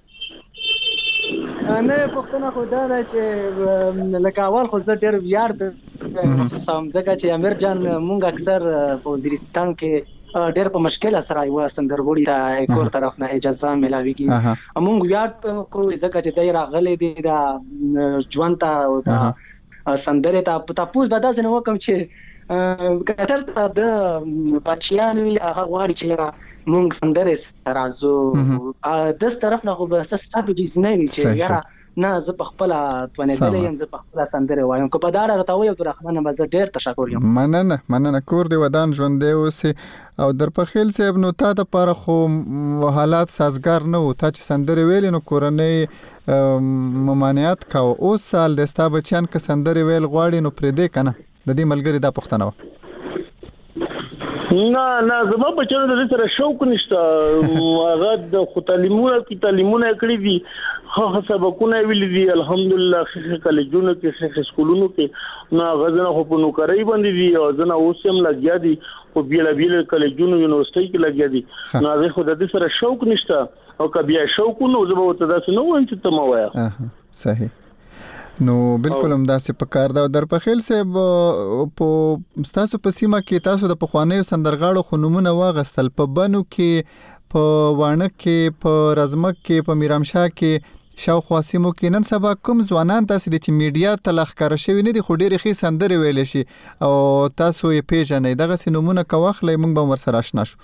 نه پښتنه خو دا چې لکه اول خو زه ډېر ویاړ سم ځکه چې امیر جان مونږ اکثر په وزیرستان کې ډېر په مشکل سره یو سندرغوړي ته کور طرف نه اجازه ملاويږي موږ یاد کوو ځکه چې دای راغلي دي دا ژوند ته او سندره ته تاسو به دا څنګه وکم چې کتر ته د پاتشيان وی هغه غواړي چې موږ سندره راځو د طرف نه خو به ستاسو د نه وی چې یاره نه زه په خپل توانېدل یم زه په خپل سندره وایم کو په دا راته وي عبدالرحمن به زه ډېر تشکر یم مننه مننه کور دی ودان ژوند دی اوس او در په خیل صاحب نو تا د پاره خو حالات سازگار نه و تا چې سندره ویل نو کورنۍ ممانعت کا اوس سال د ستا بچیان ک سندره ویل غواړي نو پرې دې کنه د دې ملګری دا پښتنه نه نه زما بچو د سره شوق نشته هغه د خو تعلیمونه کی تعلیمونه کړی دي هغه سبقونه ویل دي الحمدلله ښه کالجونو کې ښه سکولونو کې نه غزنه خو په نوکرۍ باندې دي او ځنه اوس هم لګیا دي او بیل بیل کالجونو یونیورسيټي کې لګیا دي نه زه خو د دې سره شوق نشته او کبیا شوق نو زه به ته داسې نو وایم چې ته ما وایا صحیح نو بالکل هم داسې پکار دا در په خیل صاحب په تاسو په سیمه کې تاسو د پخوانیو سندرغاړو خنومونه واغستل په بنو کې په وانه کې په رزمک کې په میرامشاه کې شاوخوا سیمو کې نن سبا کوم ځوانان تاسو د چې میډیا تلخ کار شوی نه دي خو ډېر ښه سندره ویل شي او تاسو یې پیژنې دغه سينومونه کوخلې موږ به ور سره آشنا شو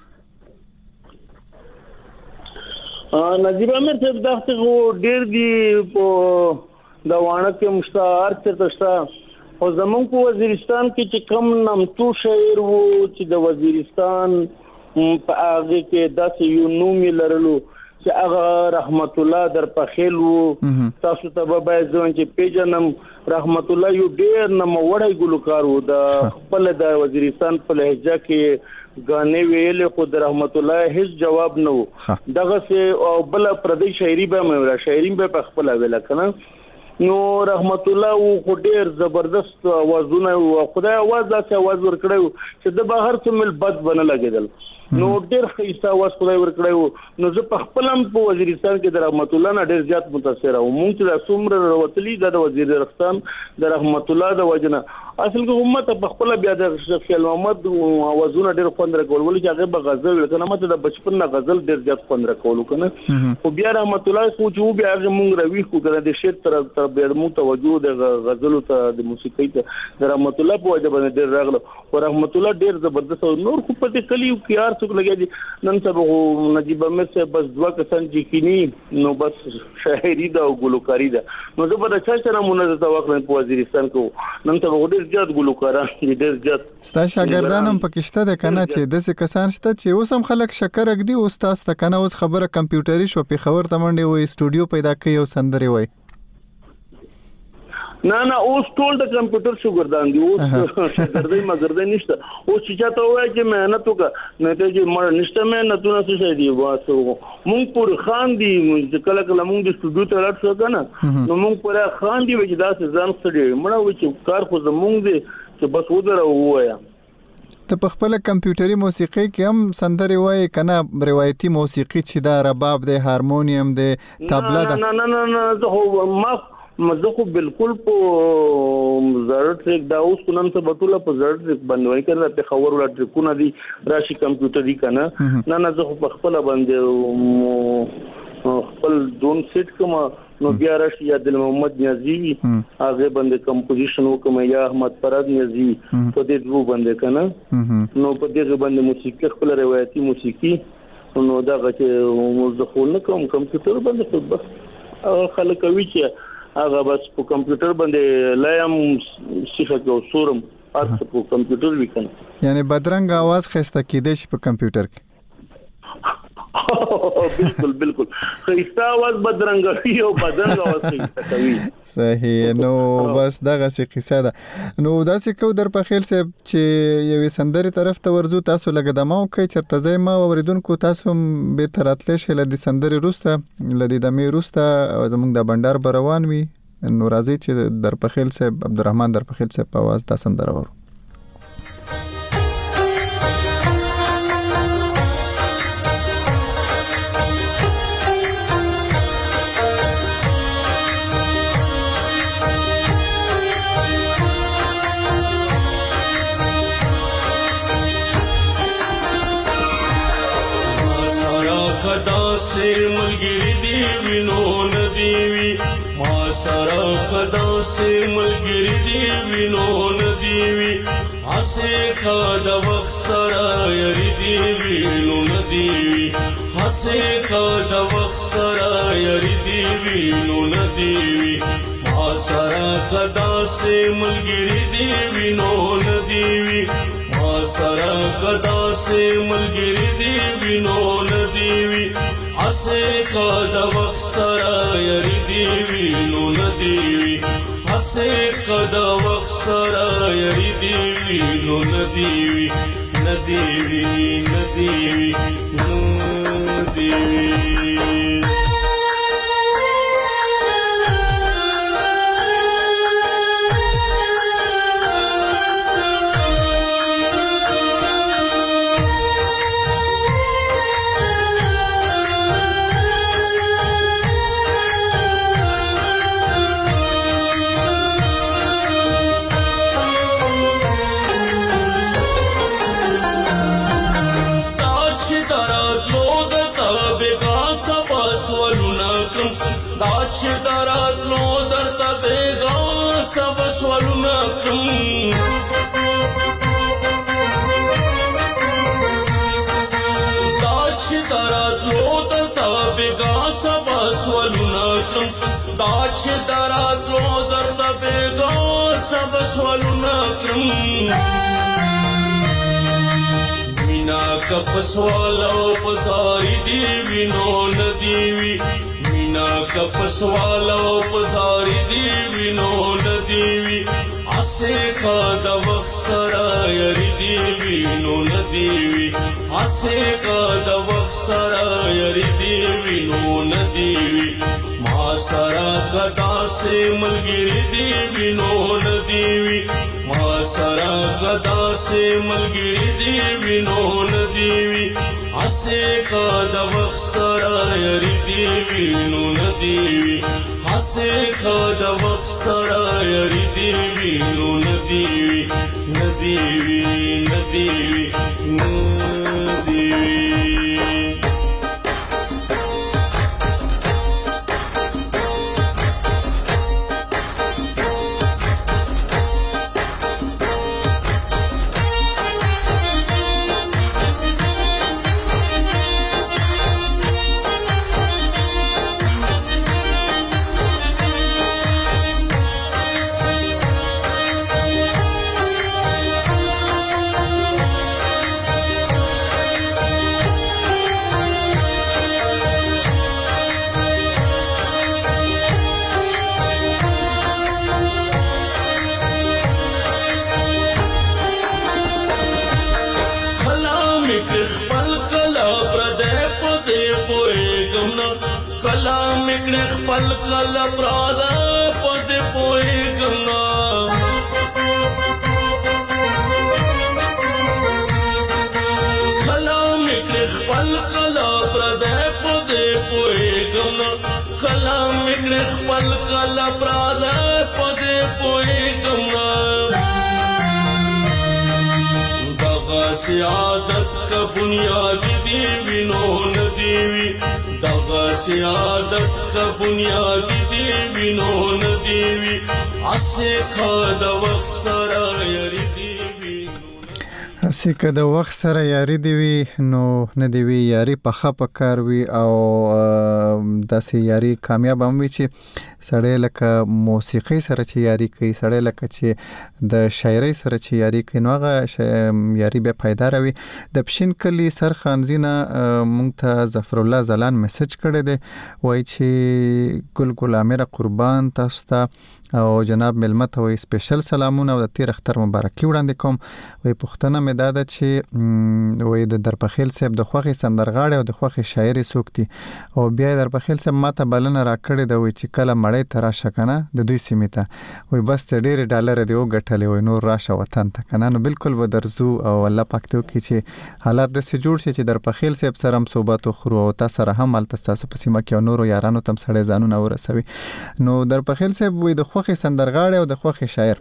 ا نجیب امیر صاحب دغه ډېر دی په دا وانه کې مشتهر څه او زمون په وزیرستان کې چې کم نامتو شاعر وو چې د وزیرستان په هغه کې داسې یو نوم لرلو چې هغه رحمت الله در پخیل وو تاسو ته به ځون چې پیژنم رحمت الله یو ډېر نم وړای ګلوکار وو د خپل د وزیرستان په لهجه کې غانې ویل خو د رحمت الله هیڅ جواب نه وو دغه سه او بل پردي شاعري به مې شاعري به په خپل ویل کنه نو رحمت الله او خو ډیر زبردست आवाजونه او خدای आवाज داسې आवाज ورکړیو چې د بهر څخه بد بنه لګیدل نو ډیر ښه आवाज خدای ورکړیو نو زه په خپلم په وزیرستان کې د رحمت الله نه ډیر زیات متاثر وم مونږ چې څومره وروتلی د وزیرستان د رحمت الله د وجنه اصل کې امت په خپل بیا د شفیع محمد आवाजونه ډیر خوند راکول ولې چې هغه به غزل کنه مته د بچپن نه غزل ډیر زیات خوند راکول کنه خو بیا رحمت الله خو چې بیا هغه مونږ روي خو د شعر تر تر به مو توجه د غزل ته د موسیقۍ ته د رحمت الله په وجه باندې ډیر راغله او رحمت الله ډیر زبردست او نور خو په دې کلیو کې یار څوک لګي دي نن سبا نجیب امیر صاحب بس دوا کسان چې کینی نو بس شاعري دا او ګلوکاری دا نو زه په چا سره مونږ ته وخت په وزیرستان کې نن ته ډیر زیات ګلوکاران ډیر زیات ستا شاګردان هم پکشته ده کنه چې د څه کسان شته چې اوس هم خلک شکر اګدي او استاد ته کنه اوس خبره کمپیوټري شو په خبر ته منډي وي سټوډیو پیدا کوي او سندري وي نه نه اوس ټول د کمپیوټر شوګردان دي اوس شوګردای مګردای نشته اوس چې چاته وایي چې مهنت وکړه نه ته چې مړ نشته مهنتونه څه شي دي واسو مونږ پر خان دي چې کله کله مونږ د سټوډیو ته راځو کنه نو مونږ پر خان دي چې دا څه ځان ستړي مړ و چې کار خو زمونږ دي چې بس ودره وایا ته په خپل کمپیوټري موسیقي کې هم سندري وای کنه روایتي موسیقي چې دا رباب دی هارمونیم دی طبله ده نه نه نه نه زه ما مزه خو بالکل په ضرورت یک دا اوس کو نن څه بټوله په ضرورت باندې کړه په خبر ولا ټریکونه دي راشي کمپیوټري کنه نه نه زه په خپل باندې خپل دون سیټ کوم نو بیا راشي یا د محمد نیازی هغه باندې کمپوزیشن وکم یا احمد فراد نیازی په دې دوه باندې کنه نو په دې باندې موسیقي خپل روایتي موسیقي نو دا چې مزخول نه کوم کمپیوټر باندې بس خلک کوي چې هغه بس په کمپیوټر باندې لایم صفه او سورم پاتې په کمپیوټر وکنه یعنی بدرنګ आवाज خسته کیدې شي په کمپیوټر کې بالکل بالکل خسته आवाज بدرنګ وي او بدرنګ आवाज خسته کوي صحیح نو بس دغه څه قصه ده نو دا څه کو در په خیال سه چې یوې سندري طرف ته ورزو تاسو لګ دماو کوي چرته زې ما اوریدونکو تاسو به تراتلې شل د سندري روسته لدی د می روسته زمونږ د بندر بروان وي نو راځي چې در په خیال سه عبدالرحمن در په خیال سه په आवाज د سندره ورو ملګری دی وینو ندیوی ما سره کدا سه ملګری دی وینو ندیوی اسه کدا وخت سره یری دی وینو ندیوی اسه کدا وخت سره یری دی وینو ندیوی ما سره کدا سه ملګری دی وینو ندیوی ما سره کدا سه ملګری دی وینو ندیوی اسه کدا وخت سره یری دی وینو ندیوی اسه کدا وخت سره یری دی وینو ندیوی ندیوی ندیوی ندیوی چې دراتلو درته بیګا سب سوالونه کوم دا چې دراتلو درته بیګا سب سوالونه کوم دا چې دراتلو درته بیګا سب سوالونه کوم مینا کپ سوالو پساری دی وینو ندیوی مینا کپ سوالو پساری دی وینو ندیوی اسه کدا وخت سره یری دی وینو ندیوی اسه کدا وخت سره یری دی وینو ندیوی ما سره کدا سه ملګری دی وینو ندیوی ما سره کدا سه ملګری دی وینو ندیوی اسه کدا وخت سره یری دی وینو ندیوی اسه کدا وخت سره یری دی وینو ندیوی ندیوی ندیوی ندیوی میکړه خپل کله پراده پد پوهېږم کله میکړه خپل کله پراده پد پوهېږم کله میکړه خپل کله پراده پد پوهېږم دغه سعادت کا بنیاد دی وینو ندیوی دغه سعادت کا بنیاد دی وینو ندیوی اسه خد وخت سره یری دی اسی که د وخت سره یاری دی وی نو نه دی وی یاری په خپه کار وی او داسې یاری کامیاب هم وی چې سړی لکه موسیقي سره چې یاری کوي سړی لکه چې د شاعرۍ سره چې یاری کوي نو هغه یاری به پایدار وي د پښین کلی سرخانزینه مونږ ته ظفر الله زلان میسج کړی دی وای چې ګل ګل امیر قربان تاسو ته او جناب ملمت وای سپیشل سلامونه او د تیر اختر مبارکي وړاندې کوم وای پښتنه مې داده چې وای د درپخیل صاحب د خوخي سندرغاړي او د خوخي شاعري سوکتي او بیا درپخیل صاحب ماته بلنه راکړې د وای چې کله مړې تر شکنه د دوی سیمه ته وای بس ډېر ډالر دی او غټلې وای نور راشه وطن ته کنه نو بالکل و درزو او الله پاک ته کی چې حالات د سې جوړ شي چې درپخیل صاحب سره هم صحبت خورو او تاسو سره هم مل تاسو په سیمه کې نور یارانو تم سره ځانونه ورسوي نو درپخیل صاحب وای د خوخي سندرغاړي او د خوخي شاعر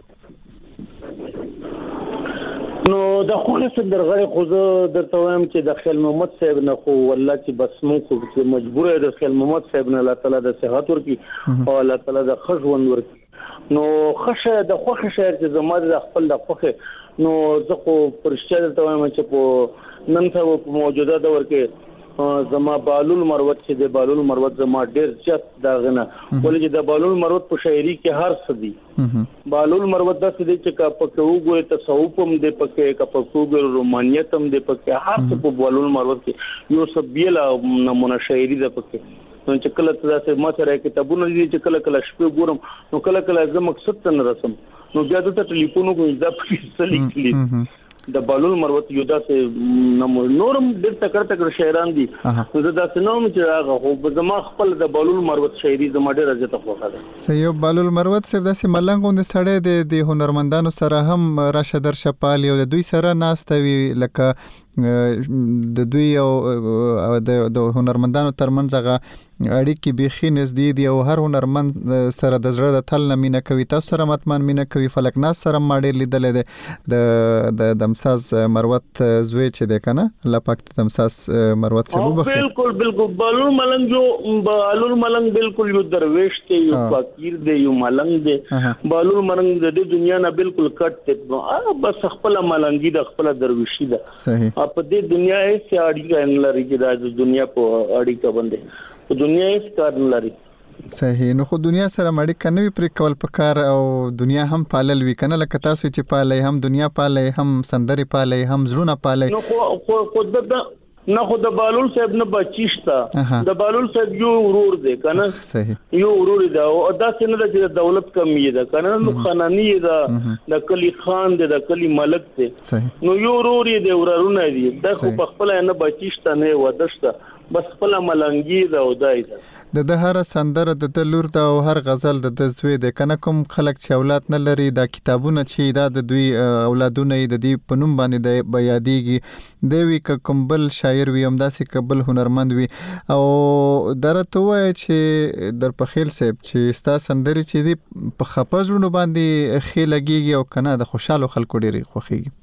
نو د خوخي سندرغاړي خو زه درته وایم چې د خیل محمد صاحب نه خو والله چې بس مو خو چې مجبور یم د خیل محمد صاحب نه الله تعالی د صحت ورکړي او الله تعالی د خښوند ورکړي نو خشه د خوخي شاعر چې زموږ د خپل د خوخي نو زه خو پرشته درته وایم چې په نن څو په موجوده دور کې زما بالول مروت چې د بالول مروت زما ډیر چت داغنه ولې چې د بالول مروت په شاعري کې هر څه دي بالول مروت د څه دي چې کا پکې وګورې تصوف هم دې پکې کا پکې وګورې رومانیت هم دې پکې هر څه په بالول مروت کې یو څه بیل نمونه شاعري ده پکې نو چې کله تاسو ما سره کتابونه دي چې کله کله شپه ګورم نو کله کله زه مقصد ته نه رسم نو بیا د ټلیفون کوم دا پکې څه لیکلي د بالول مروت یو داسې نورم د تکړه تکړه شاعران دي نو دا داسې نوم چې هغه خو زما خپل د بالول مروت شاعري زما ډېر ارزښت خوښه ده سيو بالول مروت صاحب داسې ملنګوند سړی د هنرمندانو سره هم راشه در شپال یو د دوی سره ناستوي لکه د دوی او د هنرمندانو ترمنځ هغه اړیکې بيخي نږدې دي او هر هنرمند سره د زړه د تل مینه کوي تاسو سره متمن مینه کوي فلک ناس سره ماډل لیدل دي د د دمساز مروت زوی چې ده کنه الله پاک دمساز مروت سره وبخي بالکل بالکل بالول ملنګ جو بالول ملنګ بالکل یو درویش دی یو فقیر دی یو ملنګ دی بالول ملنګ د دنیا نه بالکل کټ دی بس خپل ملنګي د خپل درویشي ده صحیح په دې دنیا هیڅ اړیکه نه لري چې د دنیا په اړیکه باندې په دنیا هیڅ کار نه لري صحیح نو خو دنیا سره مړی کنه وی پر کول پکار او دنیا هم پالل وی کنه لکه تاسو چې پالای هم دنیا پالای هم سندري پالای هم زړونه پالای نو خو خو د نه خو د بالول صاحب نه بچیشتا د بالول صاحب یو ورور دی کنه صحیح یو ورور دی او دا څنګه چې دولت کمی ده کنه نو خانانی ده د کلی خان دی د کلی ملک دی نو یو ورور دی ورورونه دی د خو په خپل نه بچیشتا نه ودشتا بس خپل ملنګي ده او دای ده د د هر سندره د د لور د او هر غزل د د زوی د کنه کوم خلک چې اولاد نه لري دا کتابونه چې دا د دوی اولادونه د دې پنوم باندې د بیادیږي د وی کوم بل شاعر وي هم داسې قبل هنرمند وي او درته وای چې در پخیل صاحب چې ستا سندري چې دی په خپزونو باندې خې لګيږي او کنه د خوشاله خلکو ډيري خوخيږي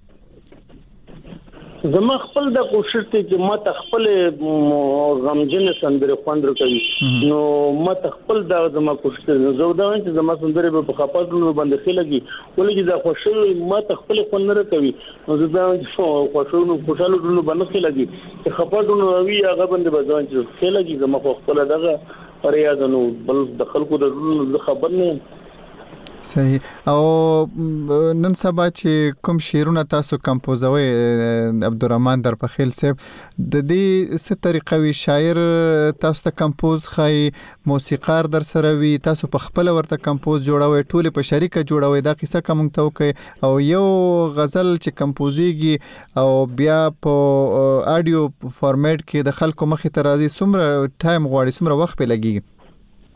زما خپل د کوشش ته چې ما تخپل غمجن سندره خوندره کوي نو ما تخپل د زما کوشش زه دا چې زما سندره په خپازونو باندې خلګي ولې چې دا خوشاله ما تخپل خوندره کوي نو زه دا خوشاله خوشاله ډول باندې خلګي چې خپازونو وی هغه باندې بځان چې خلګي زما خپل دغه ریاض نو بل د خلکو د خبر نه صحیح او نن سبا چې کوم شعرونه تاسو کمپوزوي عبدالرحمن درپخیل صاحب د دې څه طریقه وی شاعر تاسو ته کمپوز خای موسیقار در سره وی تاسو په خپل ورته کمپوز جوړوي ټول په شریکه جوړوي دا قصه کوم ته کوي او یو غزل چې کمپوزيږي او بیا په اډیو فارمیټ کې د خلکو مخې ته راځي څومره ټایم غواړي څومره وخت په لګي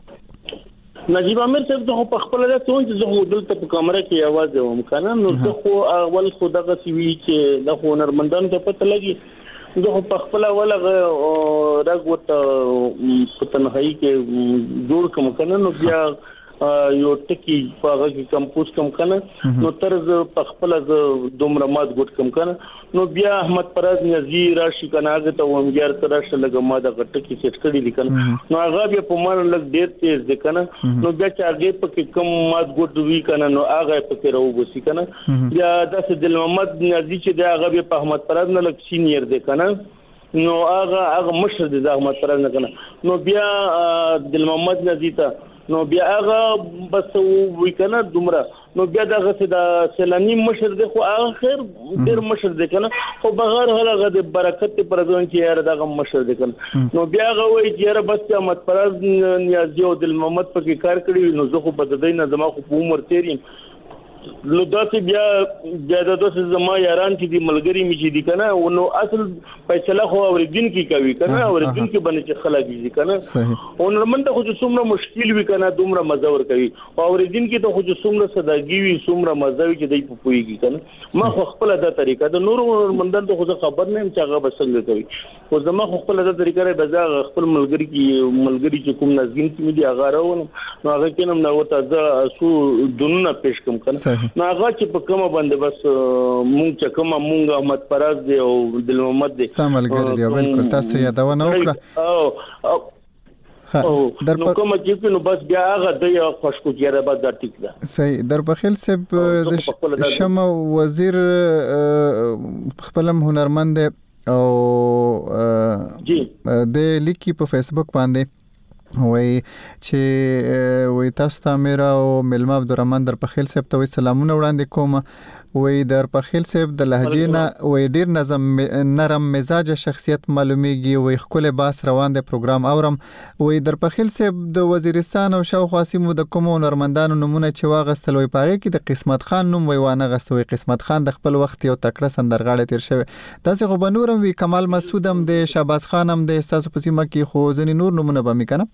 نجیب امیر صاحب ته په خپل راته چې زه دلته په کمره کې आवाज وم کنه نو زه خو اول خو دغه سی وی چې د هنرمندانو ته پته لګي زه په خپل اول راغ وته په تنهایی کې جوړ کوم کنه نو بیا یو ټکی په هغه کې کمپوز کوم کنه نو طرز په خپل ز دومره مات ګټ کوم کنه نو بیا احمد پراز نذیر راشي کنه هغه ته ومګر تر راشه لګه ما د ټکی سیټ کړی لیکنه نو هغه بیا په مان لګ ډیر تیز دی کنه نو بیا چې هغه په کې کم مات ګټ وی کنه نو هغه په کې راو بسی کنه بیا د دل محمد نذیر چې د هغه په احمد پراز نه لګ سینیر دی کنه نو هغه هغه مشر دی د احمد پراز نه کنه نو بیا دل محمد نذیر ته نو بیا هغه بس وی کنه دومره نو بیا دغه د سلانی مشر دی خو هغه خیر ډیر مشر دی کنه خو بغیر هغه د برکت پر ځون چې یاره دغه مشر دی کنه نو بیا هغه وی چې یاره بس احمد پراز نیازي او دل محمد پکې کار کړی نو زه خو په دې نه زما خو په عمر تیریم نو داسې بیا بیا د داسې زما یاران چې دی ملګری می چې دی کنه نو اصل فیصله خو اوریدون کی کوي کنه اوریدون کی باندې چې خلک دي کنه او نرمنده خو څومره مشکل وی کنه دومره مزه ور کوي او اوریدون کی ته خو څومره صداګي وی څومره مزه وی چې دی په پويږي کنه ما خو خپل د طریقه د نور نرمندان ته خو خبر نه چې هغه بسنګ کوي خو زما خو خپل د طریقه را بزاغ خپل ملګری کی ملګری چې کوم نازګین کی دی هغه راو نو هغه کینم نو تازه سو دونه پېښ کوم کنه نو هغه چې په کومه باندې بس مونږ چې کومه مونږ احمد پراز دی او دل محمد دی استعمال کړی دی بالکل تاسو یادونه وکړه او او در په کومه چې نو بس بیا هغه د خوشکو جره بعد د ټیک ده صحیح در بخیل صاحب د شمه وزیر خپلم هنرمند او جی د لیکي په فیسبوک باندې وای چې وای تاسو ته میرا او ملما عبدالرحمن در پخیل صاحب ته سلامونه وړاندې کوم وای در پخیل صاحب د لهجې نه وای ډیر نظم نرم مزاج شخصیت معلومیږي وای خپل باس روان دی پروګرام اورم وای در پخیل صاحب د وزیرستان او شاوخوا سیمو د کومو نرمندانو نمونه چې واغستل وای پاره کې د قسمت خان نوم وای وانه غستوي قسمت خان د خپل وخت یو تکړه سندرغاړی تیر شوی تاسو خو بنورم وی کمال مسعودم د شهباز خانم د تاسو په سیمه کې خو ځنی نور نمونه به میکنه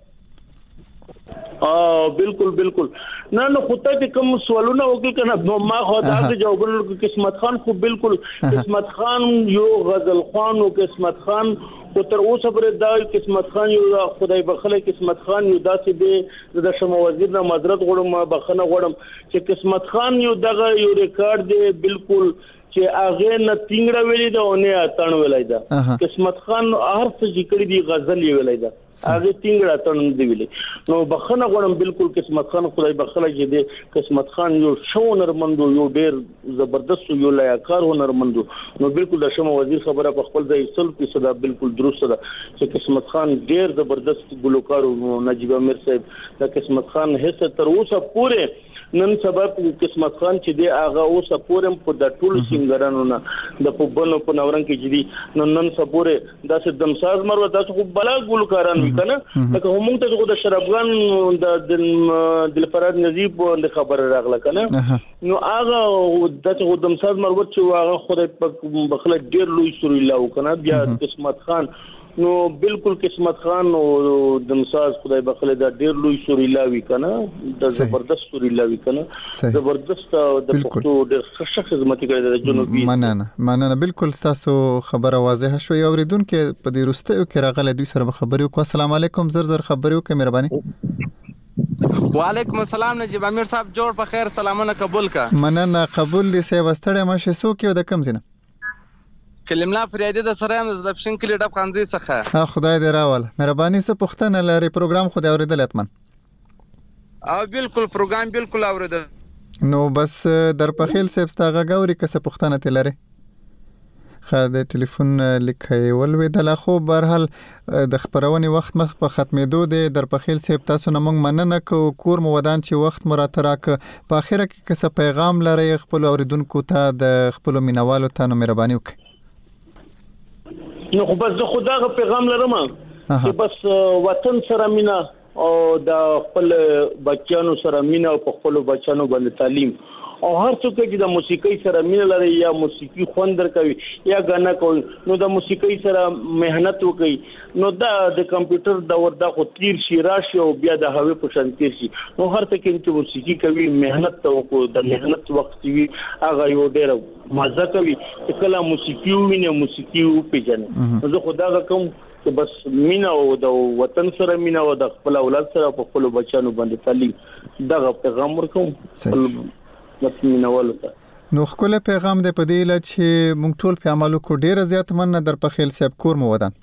اه بالکل بالکل نه نو خو ته کوم سوالونه وکړ کنه ما خو دا جوابونه قسمت خان خو بالکل قسمت خان یو غزل خان او قسمت خان او تر اوسه پرې دا قسمت خان یو خدای بخله قسمت خان یو داسې دی د شمو وزیر نه معذرت غواړم بخنه غواړم چې قسمت خان یو دغه یو ریکارډ دی بالکل چې هغه نه تینګړه ویلې دا او نه اتن ویلې دا قسمت خان هر څه ذکر دی غزل ویلې دا هغه تینګړه اتن دی ویلې نو بخنه غواړم بالکل قسمت خان خدای بخله چې دی قسمت خان یو شو هنرمندو یو ډیر زبردست یو لایقار هنرمندو نو بالکل د شمو وزیر خبره په خپل ځای سل کې صدا بالکل درست ده چې قسمت خان ډیر زبردست ګلوکار او نجیب امیر صاحب د قسمت خان هڅه تر اوسه پوره نن سبب قسمت خان چې دی هغه اوسه پورم په د ټول سنگرانو نه د پوبنو په نورن کې جدي نن نن سپوره داسې دمساز مرو تاسو خو بلا ګلوکاران وکنه لکه هم ته خو د شرابغان د دلفراد نجیب د خبر راغله کنه نو هغه داسې دمساز مرو چې هغه خو بخله ډیر لوی سوري لاو کنه بیا قسمت خان نو بالکل قسمت خان او دمساز خدای بخله دا ډیر لوی سوري لاوي کنه د زبردست سوري لاوي کنه زبردست د پښتو ډیر ښه خدمت کوي د جنوبي مننه مننه بالکل تاسو خبره واضحه شو یو ریدونکو په دې رسته کې راغله دوی سره خبرې وکړه السلام علیکم زر زر خبرې وکړه مهرباني وعلیکم السلام نجیب امیر صاحب جوړ په خیر سلامونه قبول کا مننه قبول دي سه واستړې مشه سو کې د کم زینه کلملا فریادي د سره هم د پښین کلی ډب خانزي څخه ها خدای دې راول مهرباني سه پښتنه لري پروګرام خو دې اوریدل اتمن او بالکل پروګرام بالکل اوریدل نو بس در پخیل سه ستاغه غوري کسه پښتنه تلري خاله ټلیفون لیکي ولوي د لا خو برحال د خبرونې وخت مخ په ختمېدو دی در پخیل سه تاسو نه مونږ مننه کو کور مو ودان چې وخت مراتراک په اخره کې کسه پیغام لري خپل اوریدونکو ته د خپل مینوالو ته نو مهرباني وکړئ نو خو بس زه خدای پیغام لرم چې بس وطن سره مینا او د خپل بچانو سره مینا او خپل بچانو باندې تعلیم او هر څوک چې د موسیقي سره مینه لري یا موسیقي خوند درکوي یا غانا کوي نو د موسیقي سره مهنت وکړي نو دا د کمپیوټر د وردا خو تیر شي راشي او بیا د هوی په شان تیر شي نو هر څوک چې موسیقي کوي مهنت ته وکړو د مهنت وخت وي هغه یو ډېر مزه کوي چې کله موسیقي ویني موسیقي وپیژني نو زه خدا کوم چې بس مینا او د وطن سره مینا او د خپل اولاد سره په خپل بچانو باندې تعلیم دغه پیغام ورکوم بس مینا ولته نو خپل پیغام دې په دی ل چې مونږ ټول په عملو کو ډیر زیات من در په خیل سب کور مو ودان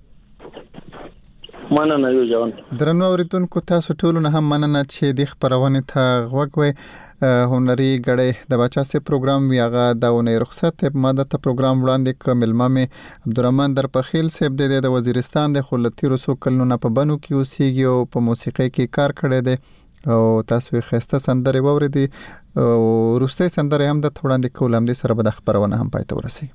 مننه یو ځوان درنو اوریدونکو تاسو ټول نه هم مننه چې د خبرونه ته غوږوي هنري غړې د بچا سي پروګرام یاغه داونه رخصت ماده ته پروګرام وړاندې کومل مامه عبدالرحمن در په خیل سیب د وزیرستان د خلتی رسو کلونه په بنو کې اوسېږي او په موسیقي کې کار کړی دی او تاسو یې خسته سندره ووري او روسي سندره هم د وړاندې کول هم د سره به خبرونه هم پاتې ورسي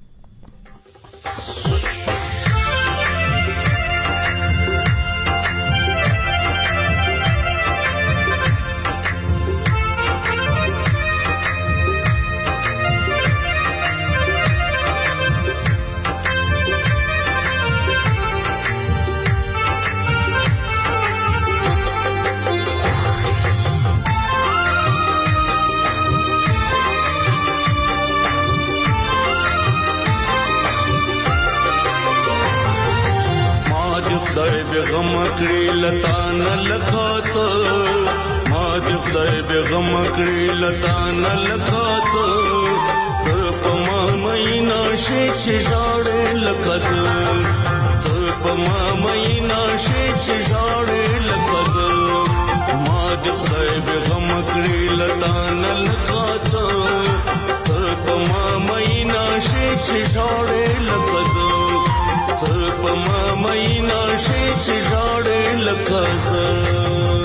خدای به غم کړی لتان لکات ما دې خدای به غم کړی لتان لکات ته په ما مینا شي چې جاړې لکات ته په ما مینا شي چې جاړې لکات ما دې خدای به غم کړی لتان لکات ته په ما مینا شي چې جاړې لکات ته په ما مینا شي چې جاړې لکه زه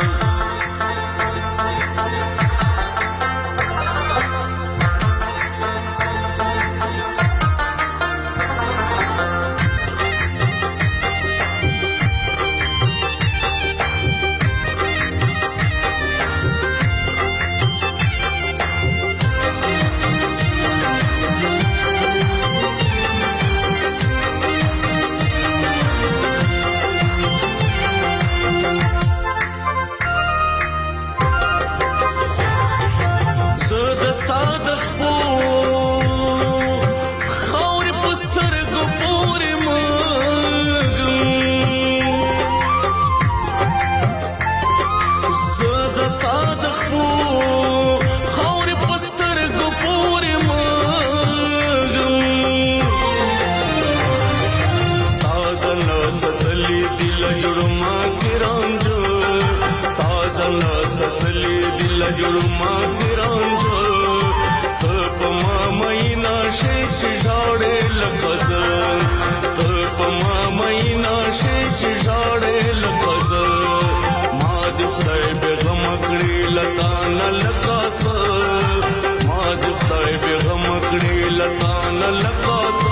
جوړما کرانځ ته په ما مینا شي چې جاړې لکه زه ته په ما مینا شي چې جاړې لکه زه ما دې خدای به غم کړی لتان لکات ما دې خدای به غم کړی لتان لکات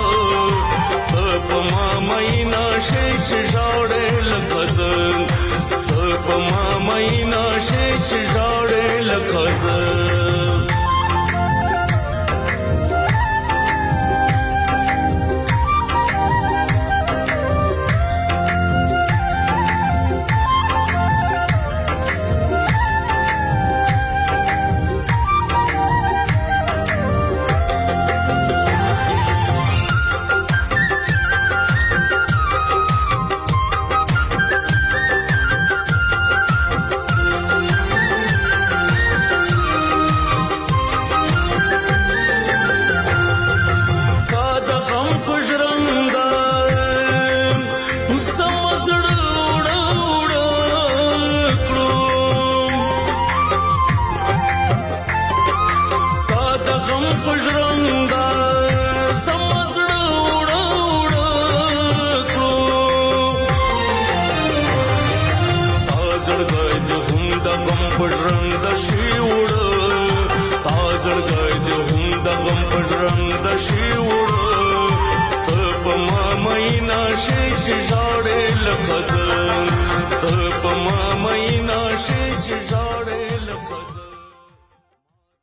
ته په ما مینا شي چې جاړې لکه زه ته په ما مینا شي چې جاړې لکه زه ته په ما مینا شي چې جاړې لکه